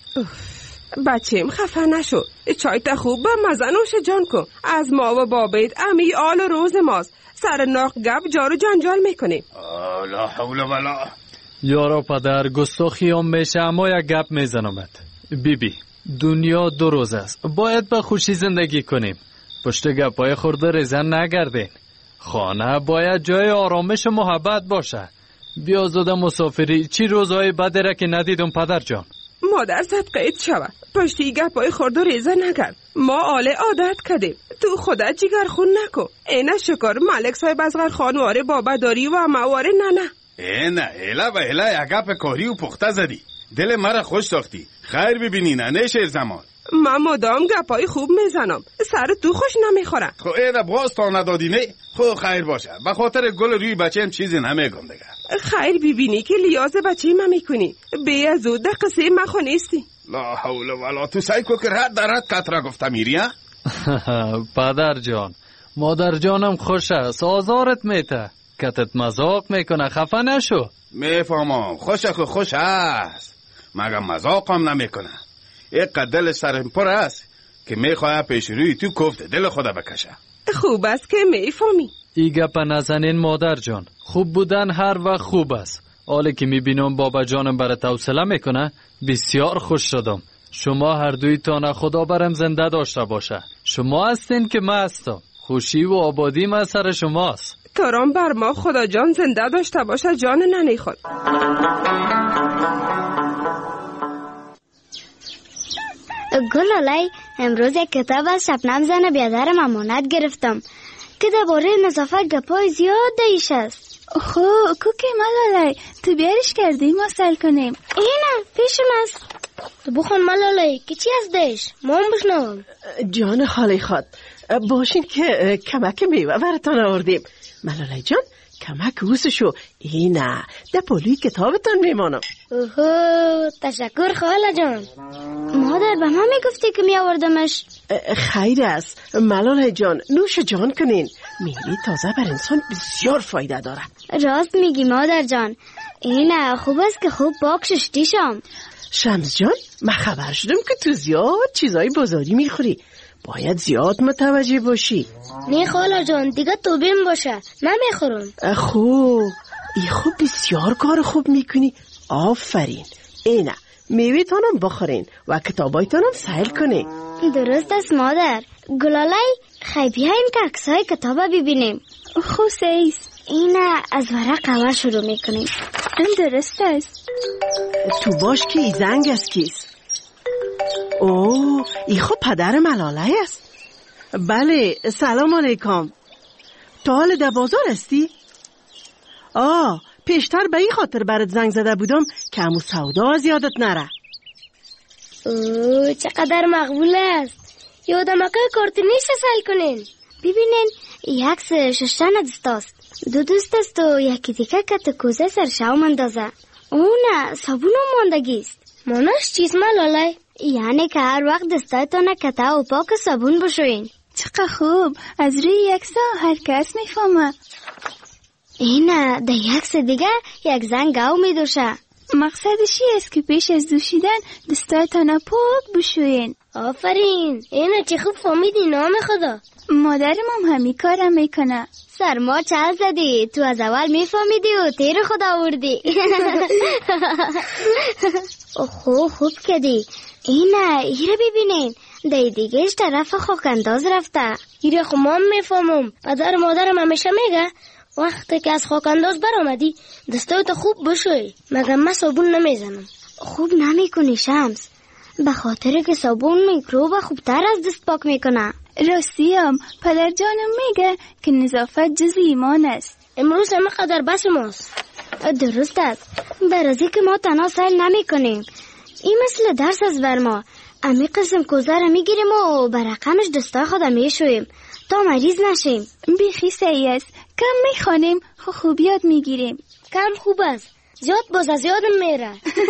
بچیم خفه نشو. چای تا خوب با مزه نوش جان کن. از ما و بابید امی آل روز ماست. سر ناق گب جارو جنجال میکنیم. لا حول ولا. یارا پدر، گستاخی هم میشه اما یک گپ میزنمت. بی بی، دنیا دو روز است. باید به خوشی زندگی کنیم. پشت گپای خورده ریزن نگردین. خانه باید جای آرامش و محبت باشه. بیا زده مسافری. چی روزهای بدره که ندیدم پدر جان. مادر صدقیت شود پشتی گپای خورد و ریزه نکرد. ما آله عادت کردیم. تو خودت جگر خون نکو. اینه شکر ملک صاحب از غیر خانواره بابا داری و مواره نه نه اینه ایلا و ایلا یک گپ کاری و پخته زدی. دل مرا خوش ساختی. خیر ببینی نه شیر زمان. من مدام گپای خوب میزنم. سر تو خوش نمیخوره. خب اینه باز تا ندادی نه. خب خیر باشه. به خاطر گل روی بچه‌ام چیزی نمیگم دیگه. خیر ببینی که لیاز بچه ما میکنی. بی از او ده قصه مخو نیستی. لا حول ولا تو سایکو که رد درد کترا گفته میری ها؟ پدر جان مادر جانم خوش است آزارت میته کتت مذاق میکنه خفه نشو. میفهمم خوش خو خوش است مگه مذاق هم نمیکنه. یک دل سرم پر است که میخواه پیش روی تو کوفت دل خدا بکشه. خوب است که میفهمی. ای گپ نزنین مادر جان. خوب بودن هر وقت خوب است. حالا که میبینم بابا جانم برات حوصله میکنه بسیار خوش شدم. شما هر دویتان خدا برم زنده داشته باشه. شما هستین که من هستم. خوشی و آبادی من سر شماست. ترام بر ما خدا جان زنده داشته باشه جان ننی خود. گلالای امروز یک کتاب از شبنم زن بیادرم امانت گرفتم که درباره نظافت گپای زیاد دیش است. خو کوکی ملالای تو بیارش کردی ما سل کنیم. اینه پیشم است. تو بخون ملالای که چی از دیش ما هم بشنوم. جان خالی خود باشین که کمک میوه براتان آوردیم. ملالای جان کمک اوسشو اینه ده پولی کتابتان میمانم. اوهو تشکر خاله جان. مادر به ما میگفتی که می آوردمش. خیر است ملالای جان نوش جان کنین. میوه تازه بر انسان بسیار فایده داره. راست میگی مادر جان. اینه خوب است که خوب پاک ششتی شم. شمس جان من خبر شدم که تو زیاد چیزای بازاری میخوری. باید زیاد متوجه باشی. نه خاله جان دیگه تو بیم باشه نمیخورم. خوب ای خوب بسیار کار خوب میکنی. آفرین. اینه میوه تانم بخورین و کتابای تانم سیل کنین. درست است مادر. گلالای خیلی بیاین که عکسای کتابه ببینیم. خوسیس اینه از ورق اول شروع میکنیم. این درست است. تو باش که ای زنگ است کیست؟ اوه ای خب پدر ملاله است. بله سلام علیکم. تا حال در بازار هستی؟ آه پیشتر به این خاطر برات زنگ زده بودم که امو سودا از یادت نره. اوه چقدر مقبول است. یادم اکه کارت نیست سل کنین. ببینین یک سه ششتن دست است. دو دوست است و یکی دیگه کت کوزه سر شاو مندازه. اونه صابون و ماندگی است. ماناش چیز ملالای؟ یعنی که هر وقت دستایتان کته و پاک صابون بشوین. چقدر خوب از روی یک سا هر کس میفهمه. اینه ده یک سه دیگه یک زن گاو میدوشه. مقصدشی است که پیش از دوشیدن دستایتان پاک بشوین. آفرین. اینه چه خوب فهمیدی نام خدا. مادرم هم همین کارم میکنه. سرما چل زدی تو از اول میفهمیدی و تیر خدا آوردی. خوب خوب کدی. اینه ایره ببینین دی دیگهش طرف خاک انداز رفته. ایره خو ما میفهمم. پدر مادرم همیشه میگه وقتی که از خاک انداز برآمدی دستایت خوب بشوی. مگه من صابون نمیزنم. خوب نمیکنی شمس. به خاطر که صابون میکروب خوبتر از دست پاک میکنه. راستیم پدر جانم میگه که نظافت جز ایمان است. امروز همه قدر بس ماست. درست است. برازی که ما تنها سیل نمی کنیم. این مثل درس از بر ما. امی قسم کوزه را میگیریم و برقمش دستای خودم میشویم تا مریض نشیم. بیخی صحیح است. کم میخوانیم خو خوب یاد میگیریم. کم خوب است. زیاد باز از یادم میره.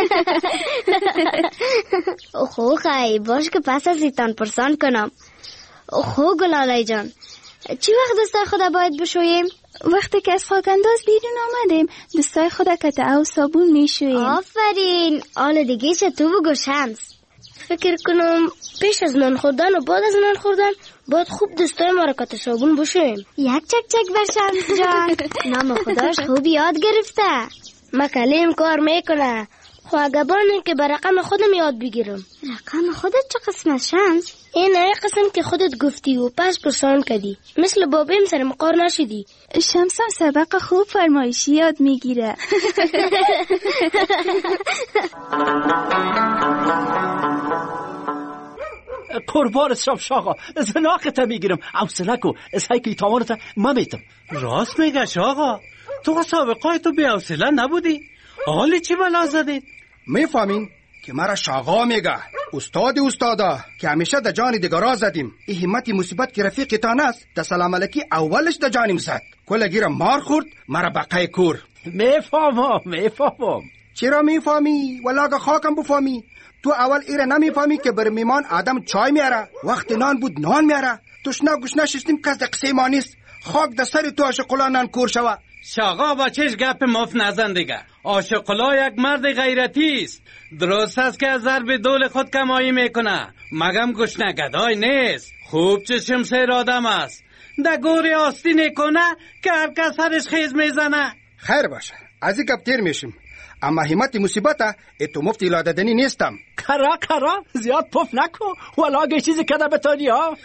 خو خیلی باش که پس از ایتان پرسان کنم. خو گلالای جان چی وقت دستای خدا باید بشویم؟ وقتی که از خاک انداز بیرون آمدیم دستای خدا کته و صابون میشویم. آفرین. آل دیگه چه تو بگو شمس. فکر کنم پیش از نان خوردن و بعد از نان خوردن باید خوب دستای ما را کته صابون بشویم. یک چک چک بر شمس جان. نام خداش خوب یاد گرفته. مکلیم کار میکنه. خو اگه بانه که بر رقم خودم یاد بگیرم. رقم خودت چه قسم شمس؟ این ای قسم که خودت گفتی و پس پرسان کردی. مثل بابیم سر مقار نشدی. شمس هم سبق خوب فرمایشی یاد میگیره. قربانت شم شاقا، زناقت میگیرم. حوصله کو، اسای که تاوانت ما میتم. راست میگه شاقا، تو سابقه تو بی حوصله نبودی؟ حالی چی بلا زدید؟ میفهمین که مرا شاقا میگه، استاد استادا که همیشه در جان دیگرا زدیم. این همت مصیبت که رفیق تان است، در سلام علیکی اولش در جانیم زد. کل گیرم مار خورد، مرا بقای کور. میفهمم میفهمم. چرا میفهمی؟ ولاگه خاکم بفهمی. تو اول ایره نمیفهمی که بر میمان آدم چای میاره، وقت نان بود نان میاره. تشنه گشنه شستیم کس در قصه ما نیست. خاک در سر تو عاشقلا نان کور شوه. شاقا با چش گپ مفت نزن دیگه. عاشقلا یک مرد غیرتی است. درست است که از ضرب دول خود کمایی میکنه، مگم گشنه گدای نیست. خوب چشم سیر آدم است، در گوری آستین کنه که هر کس هرش خیز میزنه. خیر باشه، از این گپ تیر میشیم. اما همت مصیبت اتو مفتی لاددنی نیستم. کرا کرا زیاد پف نکو، ولاگه چیزی کده بتانی ها.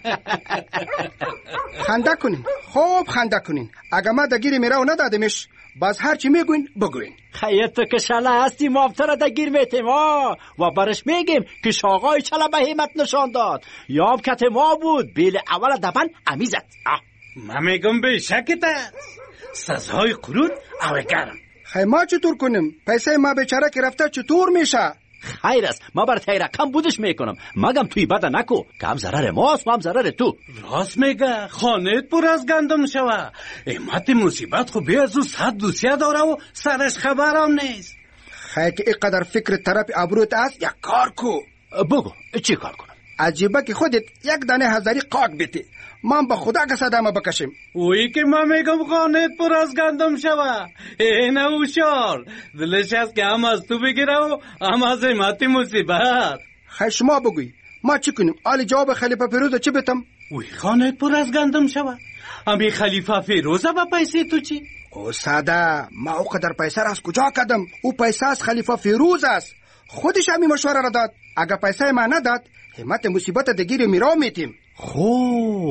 خنده کنین، خوب خنده کنین. اگه ما دگیری میره و ندادمش، باز هر چی میگوین بگوین. خیلی تو که شله هستی مابتر دگیر میتیم ها، و برش میگیم که شاقای چله به همت نشان داد. یاب کت ما بود، بیل اول دبن امیزد. من میگم به شکت است، سزهای قرود او گرم. خیلی ما چطور کنیم؟ پیسه ما بیچاره که رفته چطور میشه؟ خیر است، ما بر تیره کم بودش میکنم. مگم توی بده نکو که هم ضرر ماست و هم ضرر تو. راست میگه، خانهت پر از گندم شوه. امت مصیبت خو بی از او صد دوسیه داره و سرش خبرم نیست. خیلی که اینقدر فکر طرف ابروت است، یک کار کو. بگو چی کار کنم؟ عجیبه که خودت یک دانه هزاری قاق بیتی، من با خدا که صدامه بکشیم. اوی که من میگم خانهت پر از گندم شوه. اینه اوشار دلش هست که هم از تو بگیره و هم از امت مصیبت. خیلی شما بگوی ما چی کنیم؟ آلی جواب خلیفه فیروز چی بیتم؟ اوی خانهت پر از گندم شوه. امی خلیفه فیروزه با پیسه تو چی؟ او ساده، ما او قدر پیسه را از کجا کدم؟ او پیسه از خلیفه فیروز است، خودش همی مشوره را داد. اگه پیسه ما نداد، همت مصیبت دگیر میرا میتیم. خو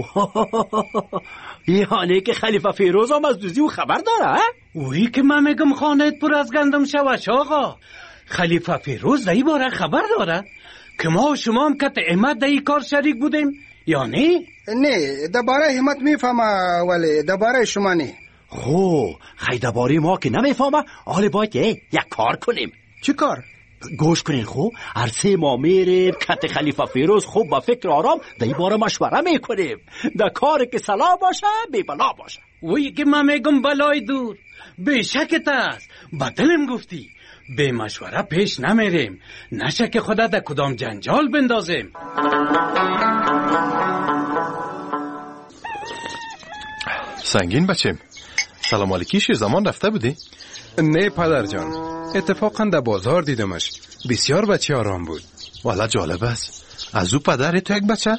یعنی که خلیفه فیروز هم از دوزی او خبر داره؟ اوی که من میگم خانهت پر از گندم شوه شاقا. خلیفه فیروز دایی باره خبر داره که ما و شما هم کت احمد دایی کار شریک بودیم یا نه؟ نه، درباره همت میفهمه ولی درباره شما نه. خو خیلی درباره ما که نمیفهمه، حالا باید یک کار کنیم. چی کار؟ گوش کنین خو، هر سه ما میریم کت خلیفه فیروز خوب با فکر آرام در این باره مشوره میکنیم. در کار که صلاح باشه بی بلا باشه. وی که من میگم بلای دور به شکت است. بدلم گفتی به مشوره پیش نمیریم، نشه که خدا در کدام جنجال بندازیم. سنگین بچیم، سلام علیکی شیر زمان رفته بودی؟ نه پدر جان، اتفاقا در بازار دیدمش، بسیار بچه آرام بود. والا جالب است. از او پدر تو یک بچه؟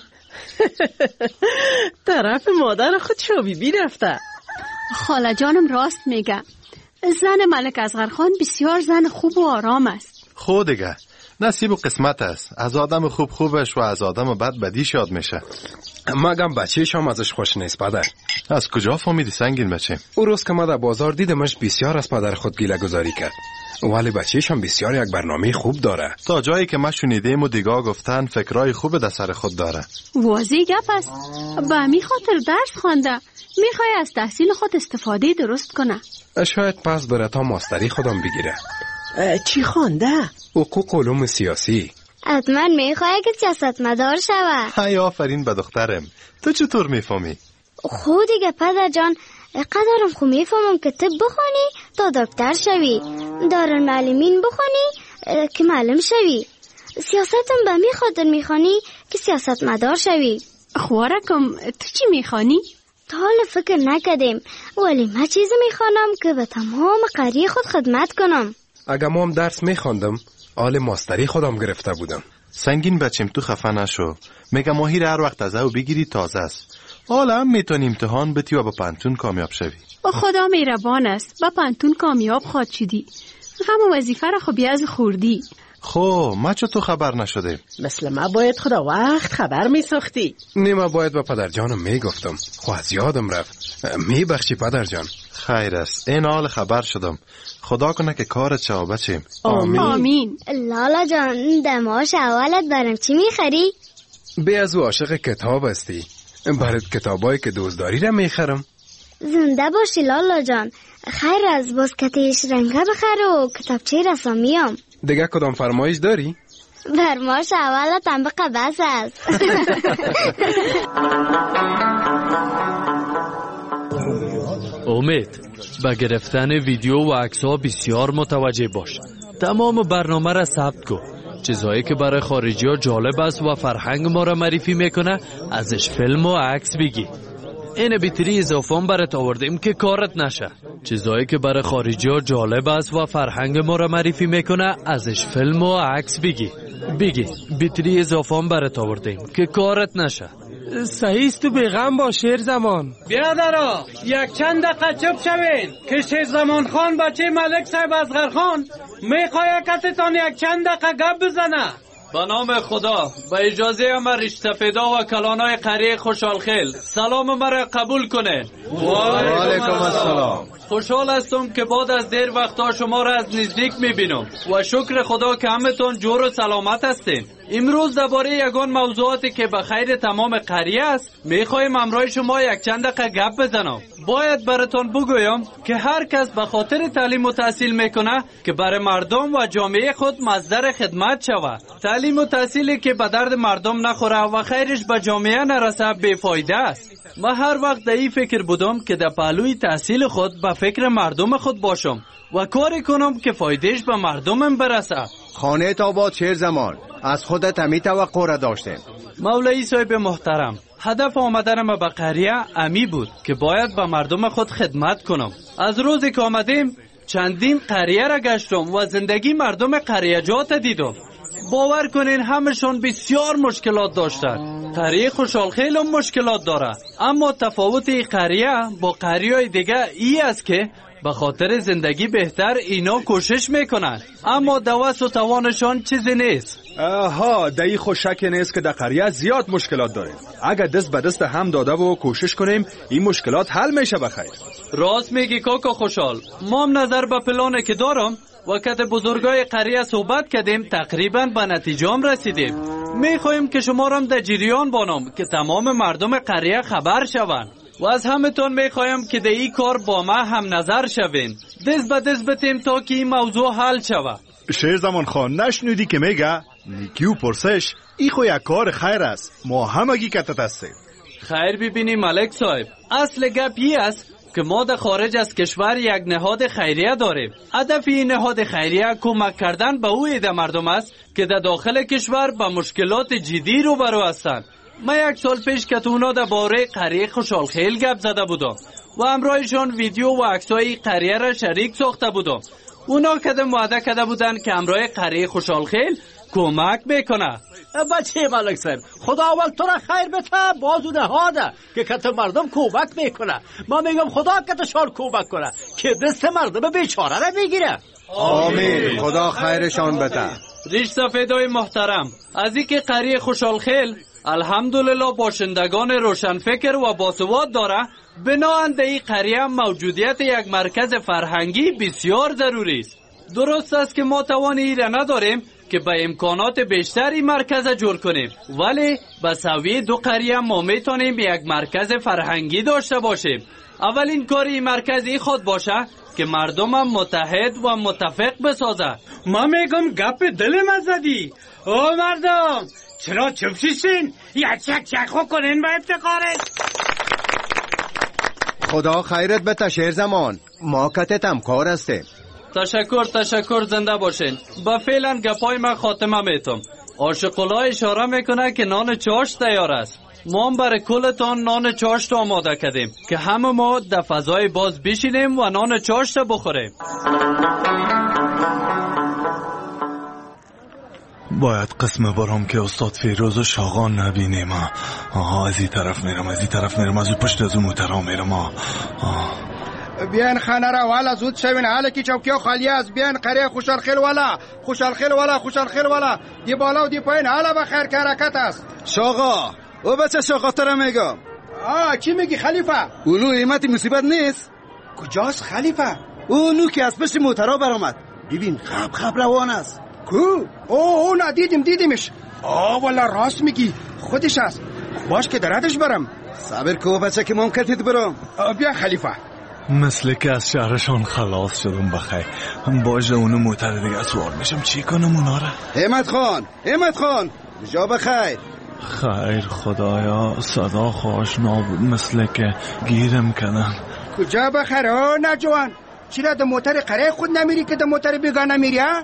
طرف مادر خود شو بی رفته. خاله جانم راست میگه، زن ملک اصغرخان بسیار زن خوب و آرام است. خود دیگه نصیب و قسمت است، از آدم خوب خوبش و از آدم بد بدیش یاد میشه. مگم بچهش هم ازش خوش نیست پدر. از کجا فهمیدی سنگین بچه؟ او روز که ما در بازار دیدمش بسیار از پدر خود گیله گذاری کرد، ولی بچهش هم بسیار یک برنامه خوب داره. تا جایی که ما شنیدیم و دیگاه گفتن فکرای خوب در سر خود داره. واضح گپ است، به می خاطر درس خوانده، میخوای از تحصیل خود استفاده درست کنه. شاید پس بره تا ماستری خودم بگیره. چی خوانده؟ حقوق علوم سیاسی. حتما میخوای که سیاستمدار شوه. های آفرین به دخترم، تو چطور میفهمی؟ خود دیگه پدر جان، قدرم خو میفهمم که طب بخونی تا دکتر شوی، دارالمعلمین بخونی که معلم شوی، سیاستم به می خاطر میخوانی که سیاستمدار شوی. خوارکم تو چی میخوانی؟ تا حالا فکر نکردیم، ولی من چیزی میخوانم که به تمام قریه خود خدمت کنم. اگه ما هم درس میخواندم، آل ماستری خودم گرفته بودم. سنگین بچیم تو خفه نشو، میگم ماهی هر وقت از او بگیری تازه است. حالا هم میتونی امتحان بتی و با پنتون کامیاب شوی. و خدا مهربان است، با پنتون کامیاب خواهد شدی. غم وظیفه را خب از خوردی. خب ما چه تو خبر نشده؟ مثل ما باید خدا وقت خبر میساختی. نه ما باید با پدر جانم میگفتم، خو از یادم رفت. میبخشی پدر جان؟ خیر است، این حال خبر شدم. خدا کنه که کارت شو بچیم. آمین. آمین. لالا جان دماش اولت برام چی میخری؟ بی از او عاشق کتاب هستی، برات کتابایی که دوست داری را میخرم. زنده باشی لالا جان. خیر از باسکتش رنگه بخر و کتابچه رسامیام. دیگه کدام فرمایش داری؟ فرمایش اولت هم بقه بس است. امید، با گرفتن ویدیو و عکس‌ها بسیار متوجه باش. تمام برنامه را ثبت کن. چیزایی که برای خارجی‌ها جالب است و فرهنگ ما را معرفی میکنه ازش فیلم و عکس بگی. این بیتری اضافه برات آوردیم که کارت نشه. چیزایی که برای خارجی‌ها جالب است و فرهنگ ما را معرفی میکنه ازش فیلم و عکس بگی. بگی بیتری اضافه برات آوردیم که کارت نشه. صحیح است، تو بیغم باش شیر زمان. بیادرها یک چند دقیقه چپ شوین که شیر زمان خان بچه ملک صاحب اصغر خان میخواه کتتان یک چند دقیقه گپ بزنه. به نام خدا، با اجازه ما رشته پیدا و کلانای قریه خوشحالخیل سلام مرا قبول کنین. و علیکم السلام. خوشحال هستم که بعد از دیر وقتا شما را از نزدیک میبینم و شکر خدا که همتون جور و سلامت هستین. امروز درباره یگان موضوعاتی که به خیر تمام قریه است میخوایم همراه شما یک چند دقیقه گپ بزنم. باید براتون بگویم که هر کس به خاطر تعلیم و تحصیل میکنه که برای مردم و جامعه خود مصدر خدمت شود. تعلیم و تحصیلی که به درد مردم نخوره و خیرش به جامعه نرسه بیفایده است. من هر وقت در این فکر بودم که در پهلوی تحصیل خود به فکر مردم خود باشم و کاری کنم که فایدهش به مردمم برسه. خانه تا باد شیر زمان، از خودت همی توقع را داشتیم. مولوی صاحب محترم، هدف آمدن ما به قریه امی بود که باید به مردم خود خدمت کنم. از روزی که آمدیم چندین قریه را گشتم و زندگی مردم قریه جات دیدم. باور کنین همشون بسیار مشکلات داشتن. قریه خوشحالخیل هم مشکلات داره، اما تفاوت این قریه با قریه دیگه ای است که به خاطر زندگی بهتر اینا کوشش میکنن، اما دوست و توانشان چیزی نیست. آها، دایی خود شک نیست که در قریه زیاد مشکلات داریم. اگر دست به دست هم داده و کوشش کنیم این مشکلات حل میشه بخیر. راست میگی کاکا خوشحال. ما هم نظر به پلانه که دارم وقت بزرگای قریه صحبت کردیم تقریبا به نتیجه هم رسیدیم. میخوایم که شما را در جریان بانم که تمام مردم قریه خبر شوند و از همتون میخوایم که در این کار با ما هم نظر شوین. دست به دست بتیم تا که این موضوع حل شود. شیر زمان خان نشنودی که میگه نیکی و پرسش ای خو یک کار خیر است، ما همگی کتت هستیم. خیر ببینی ملک صاحب، اصل گپ این است که ما در خارج از کشور یک نهاد خیریه داریم. هدف این نهاد خیریه کمک کردن به او عده مردم است که در داخل کشور با مشکلات جدی روبرو هستند. من یک سال پیش که اونا در باره قریه خوشحالخیل گپ زده بودم و همراهشان ویدیو و عکسای قریه را شریک ساخته بودم. اونا کدام وعده کرده بودن که همراه قریه خوشحالخیل کمک میکنه. بچه ملک صاحب، خدا اول تو را خیر بده، بازو نهاده که کت مردم کمک میکنه. ما میگم خدا کتشان کمک کنه که دست مردم بیچاره را بگیره. آمین. خدا خیرشان بده. ریش سفیدای محترم، از اینکه قریه خوشحالخیل الحمدلله باشندگان روشنفکر و باسواد داره، بناهن در این قریه موجودیت یک مرکز فرهنگی بسیار ضروری است. درست است که ما توان این را نداریم که به امکانات بیشتری مرکز جور کنیم، ولی به سوی دو قریه ما میتونیم یک مرکز فرهنگی داشته باشیم. اولین کار این مرکزی خود باشه که مردم هم متحد و متفق بسازه. ما میگم گپ دل مزدی. او مردم چرا چپ شیشین؟ یک چک چک خو کنین با افتقارت. خدا خیرت بده شیر زمان، ما کتت هم کار هستیم. تشکر تشکر، زنده باشین. با فعلا گپای من خاتمه میتم. عاشق‌الله اشاره میکنه که نان چاشت تیار است. ما هم برای کلتان نان چاشت آماده کردیم که همه ما در فضای باز بشینیم و نان چاشت بخوریم. باید قسم برام که استاد فیروز و شاغان نبینیم. آها، از این طرف میرم از این طرف میرم از اون پشت از اون موترها میرم. آه بیان خانه را والا زود شوین، حالا که چوکی خالی است. بیان قریه خوشحالخیل والا خوشحالخیل والا خوشحالخیل والا دی بالا و دی پایین حالا بخیر که حرکت است. شاغا او بچه شاغا تره میگم آه چی میگی خلیفه؟ اونو ایمت مصیبت نیست؟ کجاست خلیفه؟ اونو که از پشت موترا برآمد. ببین خب خب روان است. کو؟ اوه او نه دیدیم دیدیمش. آه والا راست میگی، خودش است. باش که دراتش برم. صبر کو بچه که ممکنه برم. بیا خلیفه. مثل که از شهرشان خلاص شدم بخیر. باشه اونو موتر دیگه سوار میشم چی کنم اونا را؟ احمد خان احمد خان جا بخیر. خیر خدایا صدا خوشنا بود مثل که گیرم کنم. کجا بخیر ها نجوان؟ چرا در موتر قره خود نمیری که در موتر بیگانه میری ها؟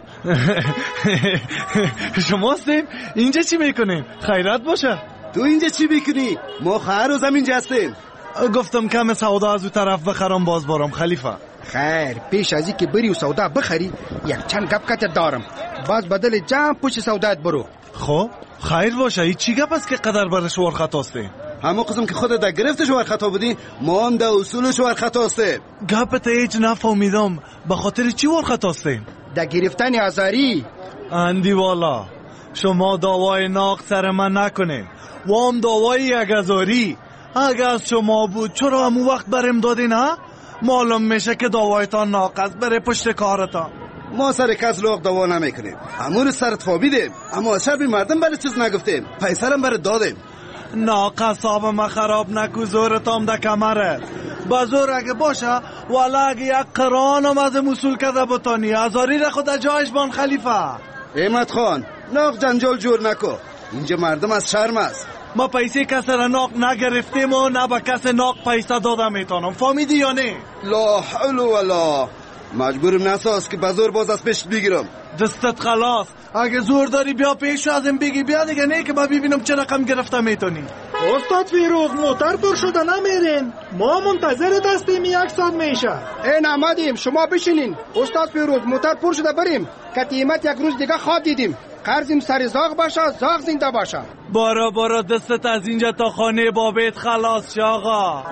شما هستیم؟ اینجا چی میکنیم؟ خیرات باشه. تو اینجا چی میکنی؟ ما خواهر و زمین هستیم. گفتم کم سودا از او طرف بخرم باز بارم خلیفه. خیر پیش از این که بری و سودا بخری یک چند گپ کتت دارم. باز بدل جمع پشت سودات برو. خب خیر باشه. این چی گپ است که قدر برش ور خطاستیم؟ همون قسم که خودت در گرفتش ور خطا بودی ما هم در اصولش ور خطاستیم. گپت هیچ نفهمیدم. به خاطر چی ور خطاستیم؟ در گرفتن آزاری. اندی والا شما دعوای ناق سر من نکنین و هم دعوای یک ازاری. اگه از شما بود چرا همون وقت برم دادین ها؟ معلوم میشه که دعوایتان ناقص بره پشت کارتان. ما سر کس لوق دعوا نمیکنیم. همون سرت خوابیدیم اما از شربی مردم برای چیز نگفتیم. پیسرم برای دادیم. ناقص آب ما خراب نکو زورتام ده کمره. بزور اگه باشه والا اگه یک قرانم از مسئول کده بتانی ازاری را خود جایش بان خلیفه. احمد خان ناق جنجال جور نکو. اینجا مردم از شرم است. ما پیسه کس را ناق نگرفتیم و نه با کس ناق پیسه دادم میتونم. فهمیدی یا نه؟ لا حول ولا مجبورم نساز که بزور باز از پیش بگیرم. دستت خلاص. اگه زور داری بیا پیش ازم بگی بیا دیگه نه که ما ببینم چه رقم گرفته میتونی. استاد فیروز موتر پر شده نمیرین؟ ما منتظر دستیم یک ساعت میشه. این آمدیم شما بشینین. استاد فیروز موتر پر شده بریم. قیمت یک روز دیگه خواد دیدیم. قرضیم سر زاغ باشه زاغ زنده باشه. بارا بارا دستت از اینجا تا خانه بابت خلاص شه آقا.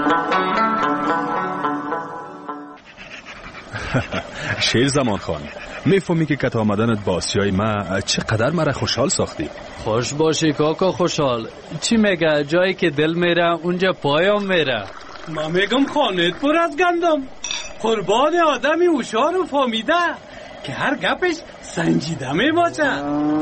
شیر زمان خان میفهمی که کت آمدنت با آسیای ما چقدر مرا خوشحال ساختی. خوش باشی کاکا خوشحال. چی میگه جایی که دل میره اونجا پایم میره. ما میگم خانت پر از گندم. قربان آدمی هوشیار و فهمیده که هر گپش سنجیده می باشه.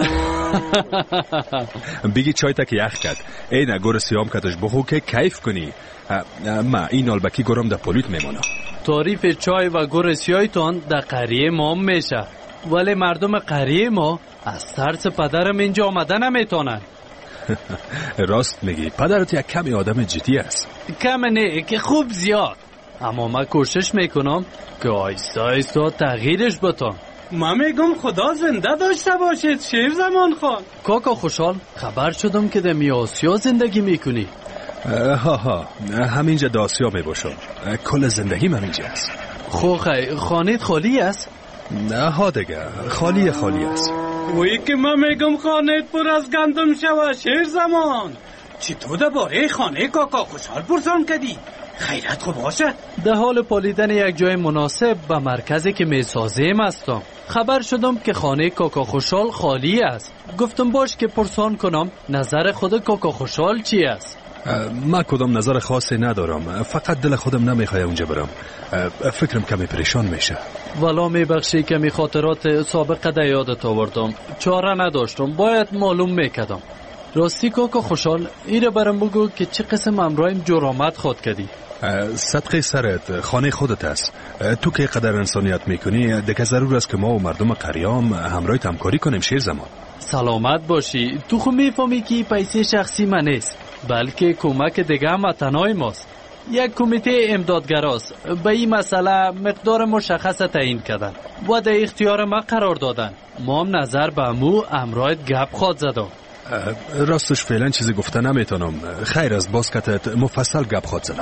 بگی چای تک یخ کرد. این گور سیام کتش بخو که کیف کنی. ما این آلبکی گرم در پولیت میمونه. تعریف چای و گور سیایتان در قریه ما میشه ولی مردم قریه ما از ترس پدرم اینجا آمده نمیتونن. راست میگی پدرت یک کمی آدم جدی است. کم نه که خوب زیاد. اما من کوشش میکنم که آیسته آیسته تغییرش بتم. ما میگم خدا زنده داشته باشید شیر زمان خان. کاکا خوشحال خبر شدم که در میاسیا زندگی میکنی. ها ها همینجا در آسیا میباشم. کل زندگی من اینجا است. خو خی خانت خالی است؟ نه ها دیگه خالی خالی است. وی که من میگم خانت پر از گندم شوه شیر زمان. چی تو در باره خانه کاکا خوشحال پرسان کردی؟ خیرت خوب باشه. در حال پالیدن یک جای مناسب به مرکزی که میسازیم هستم. خبر شدم که خانه کاکا خوشحال خالی است. گفتم باش که پرسان کنم نظر خود کاکا خوشحال چی است. من کدام نظر خاصی ندارم. فقط دل خودم نمیخواد اونجا برم. فکرم کمی پریشان میشه. والا میبخشی کمی خاطرات سابقه در یادت آوردم. چاره نداشتم باید معلوم میکردم. راستی کاکا خوشحال ایره برام بگو که چه قسم امرایم جرامت خود کردی. صدقه سرت خانه خودت است. تو که قدر انسانیت میکنی دیگه ضرور است که ما و مردم قریام همراهت همکاری کنیم شیر زمان. سلامت باشی. تو خو میفهمی که پیسه شخصی من نیست بلکه کمک دیگه هم تنهای ماست. یک کمیته امدادگراست به این مسئله مقدار مشخص تعیین کردن و در اختیار ما قرار دادن. ما هم نظر به مو امراید گپ خواد زدم. راستش فعلا چیزی گفته نمیتونم. خیر از باز کتت مفصل گپ خواد زدم.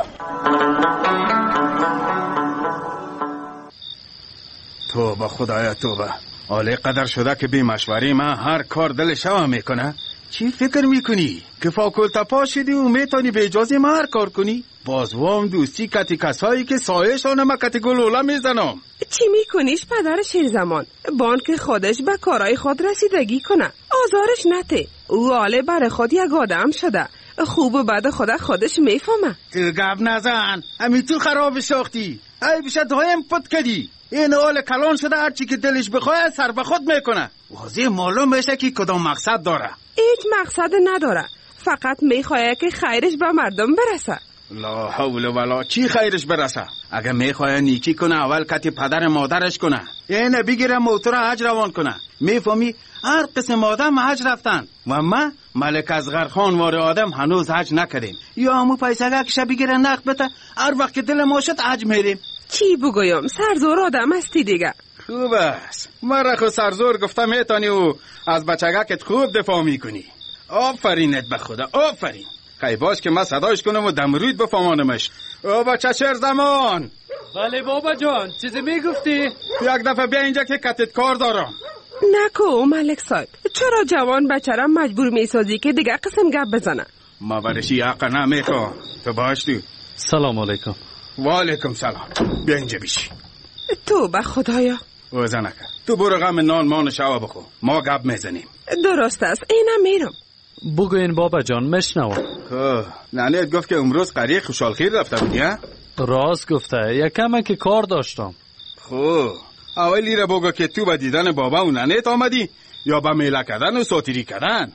توبه خدایا توبه. آله قدر شده که بی مشوری من هر کار دل شما میکنه. چی فکر میکنی؟ که فاکولتا پا شدی و میتونی به اجازه ما هر کار کنی؟ باز وام دوستی کتی کسایی که سایشان ما کتی گلوله میزنم. چی میکنیش پدر شیر زمان؟ بان که خودش به کارای خود رسیدگی کنه. آزارش نته. او آله بر خود یک آدم شده. خوب و بد خدا خودش میفهمه. تو گپ نزن، همی تو خراب ساختی. ای بیشه دایم پت کردی. این حال کلان شده، هرچی که دلش بخواه سر به خود میکنه. واضح معلوم بشه که کدام مقصد داره. هیچ مقصد نداره، فقط میخواه که خیرش به مردم برسه. لا حول ولا چی خیرش برسه؟ اگه میخواه نیکی کنه اول کتی پدر مادرش کنه. اینه بگیره موتور حج روان کنه. میفهمی؟ هر قسم آدم حج رفتن و ما ملک اصغر خان وار آدم هنوز حج نکردیم. یا همو پیسه که شب بگیره نقد بته، هر وقت دل ما شد حج میریم. چی بگویم؟ سرزور آدم هستی دیگه. خوب است، مرا خود سرزور گفتم میتانی و از بچگکت خوب دفاع میکنی. آفرینت به خدا، آفرین. خیلی باش که من صدایش کنم و دمرود بفهمانمش. او بچه شیر زمان. بله بابا جان، چیزی میگفتی؟ یک دفعه بیا اینجا که کتت کار دارم. نکو ملک صاحب، چرا جوان بچه را مجبور میسازی که دیگه قسم گپ بزنه؟ ما برشی حق نمیخوام. تو باش تو. سلام علیکم. و علیکم سلام. بیا اینجا بیشی. تو به خدایا. وزه نکن. تو برو غم نان مان شوا بخو. ما گپ میزنیم. درست است، اینم میرم. بگوین بابا جان مشنوم. خب ننهت گفت که امروز قریه خوشحال خیر رفته بودی ها؟ راست گفته، یکم که کار داشتم. خب اولی را بگو که تو به دیدن بابا و ننهت آمدی یا به میله کردن و ساتیری کردن؟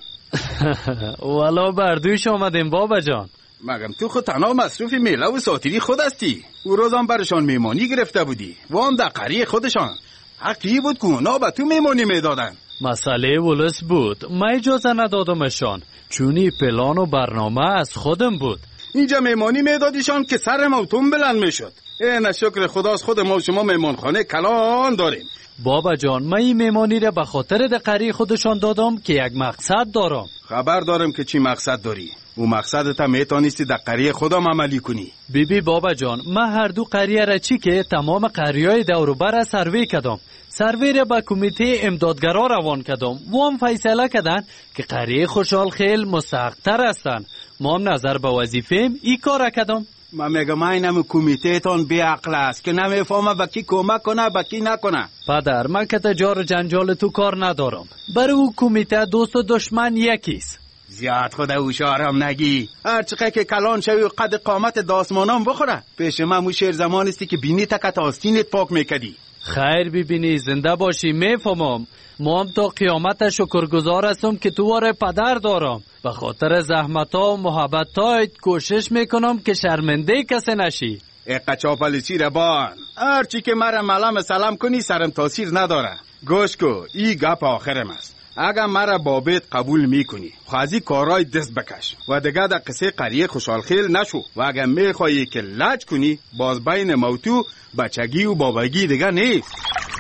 والا بردویش آمدیم بابا جان. مگم تو خود تنها مصروف میله و ساتیری خود هستی؟ او روز هم برشان میمانی گرفته بودی و هم در قریه خودشان. حقی بود که اونا به تو میمانی میدادن. مسئله ولس بود، من اجازه ندادمشان، چونی پلان و برنامه از خودم بود. اینجا میمانی میدادیشان که سر موتون بلند میشد. این شکر خداست خود ما شما میمانخانه کلان داریم. بابا جان من این میمانی را به خاطر دقری خودشان دادم که یک مقصد دارم. خبر دارم که چی مقصد داری. او مقصدت هم میتونستی در قریه خودم عملی کنی. بی بی بابا جان، من هر دو قریه را چی که تمام قریه‌های دور و بر سروی کردم. سروی را به کمیته امدادگرا روان کردم و هم فیصله کردن که قریه خوشحال خیل مستحق‌تر هستند. ما هم نظر به وظیفه‌ام این کار کردم. من میگم اینم کمیته تون بی عقل است که نمیفهمه با کی کمک کنه با کی نکنه. پدر من که تجار و جنجال تو کار ندارم. برای او کمیته دوست و دشمن یکیست. زیاد خود اوشارم نگی. هر چقدر که کلان شوی و قد قامت داسمانم بخوره. پیش من مو شیر زمان استی که بینی تکت آستینت پاک میکدی. خیر ببینی زنده باشی میفهمم. ما هم تا قیامت شکرگزار هستم که تو واره پدر دارم. به خاطر زحمت ها و محبت ها کوشش میکنم که شرمنده کسی نشی. ای قچاپلی چی ربان، هرچی که مرا ملام سلام کنی سرم تاثیر نداره. گوش کو، ای گپ آخرم است. اگر مرا بابت قبول میکنی خوازی کارای دست بکش و دیگه در قصه قریه خوشحال خیل نشو و اگر میخوایی که لج کنی باز بین موتو بچگی و بابگی دیگه نیست.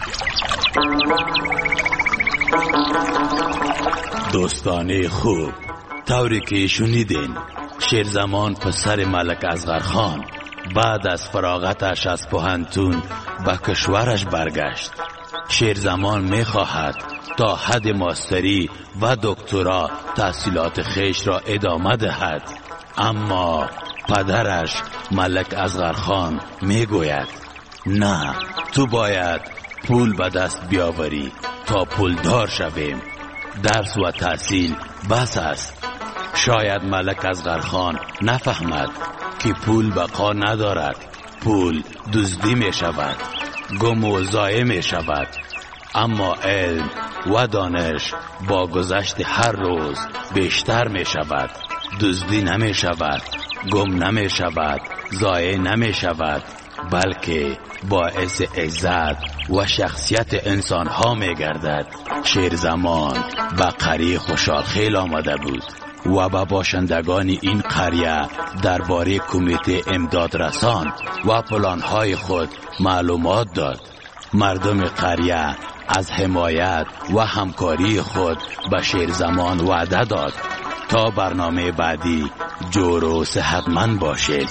دوستانه خوب، طوری که شنیدین شیرزمان پسر ملک اصغر خان بعد از فراغتش از پوهنتون به کشورش برگشت. شیرزمان میخواهد تا حد ماستری و دکترا تحصیلات خیش را ادامه دهد، اما پدرش ملک اصغر خان میگوید نه، تو باید پول به دست بیاوری تا پولدار شویم. درس و تحصیل بس است. شاید ملک اصغر خان نفهمد که پول بقا ندارد. پول دزدی می شود، گم و ضایع می شود، اما علم و دانش با گذشت هر روز بیشتر می شود. دزدی نمی شود، گم نمی شود، ضایع نمی شود، بلکه باعث عزت و شخصیت انسان ها می گردد. شیرزمان به قریه خوشحال خیل آمده بود و به باشندگان این قریه درباره کمیته امداد رسان و پلانهای خود معلومات داد. مردم قریه از حمایت و همکاری خود به شیرزمان وعده داد تا برنامه بعدی جور و صحتمند باشد.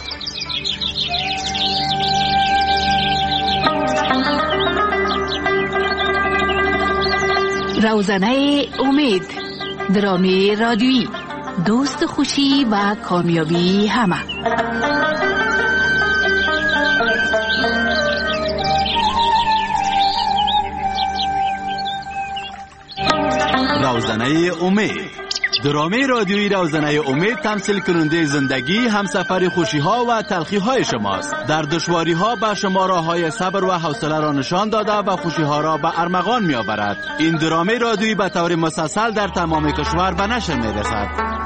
روزنه امید، درامی رادیویی، دوست خوشی و کامیابی همه. روزنه امید درامه رادیویی روزنه امید تمثیل کننده زندگی، همسفر خوشی ها و تلخی های شماست. در دشواری ها به شما راه های صبر و حوصله را نشان داده و خوشی ها را به ارمغان می آورد. این درامه رادیویی به طور مسلسل در تمام کشور به نشر می رسد.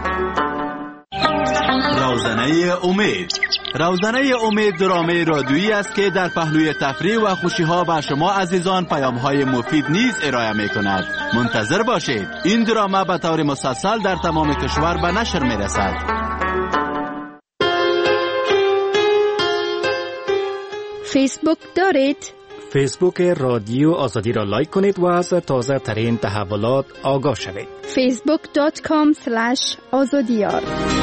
روزنه امید. روزنه امید درامه رادیویی است که در پهلوی تفریح و خوشی ها به شما عزیزان پیام های مفید نیز ارائه می کند. منتظر باشید. این درامه به طور مسلسل در تمام کشور به نشر می رسد. فیسبوک دارید؟ فیسبوک رادیو آزادی را لایک کنید و از تازه ترین تحولات آگاه شوید. فیسبوک دات کام سلش آزادیار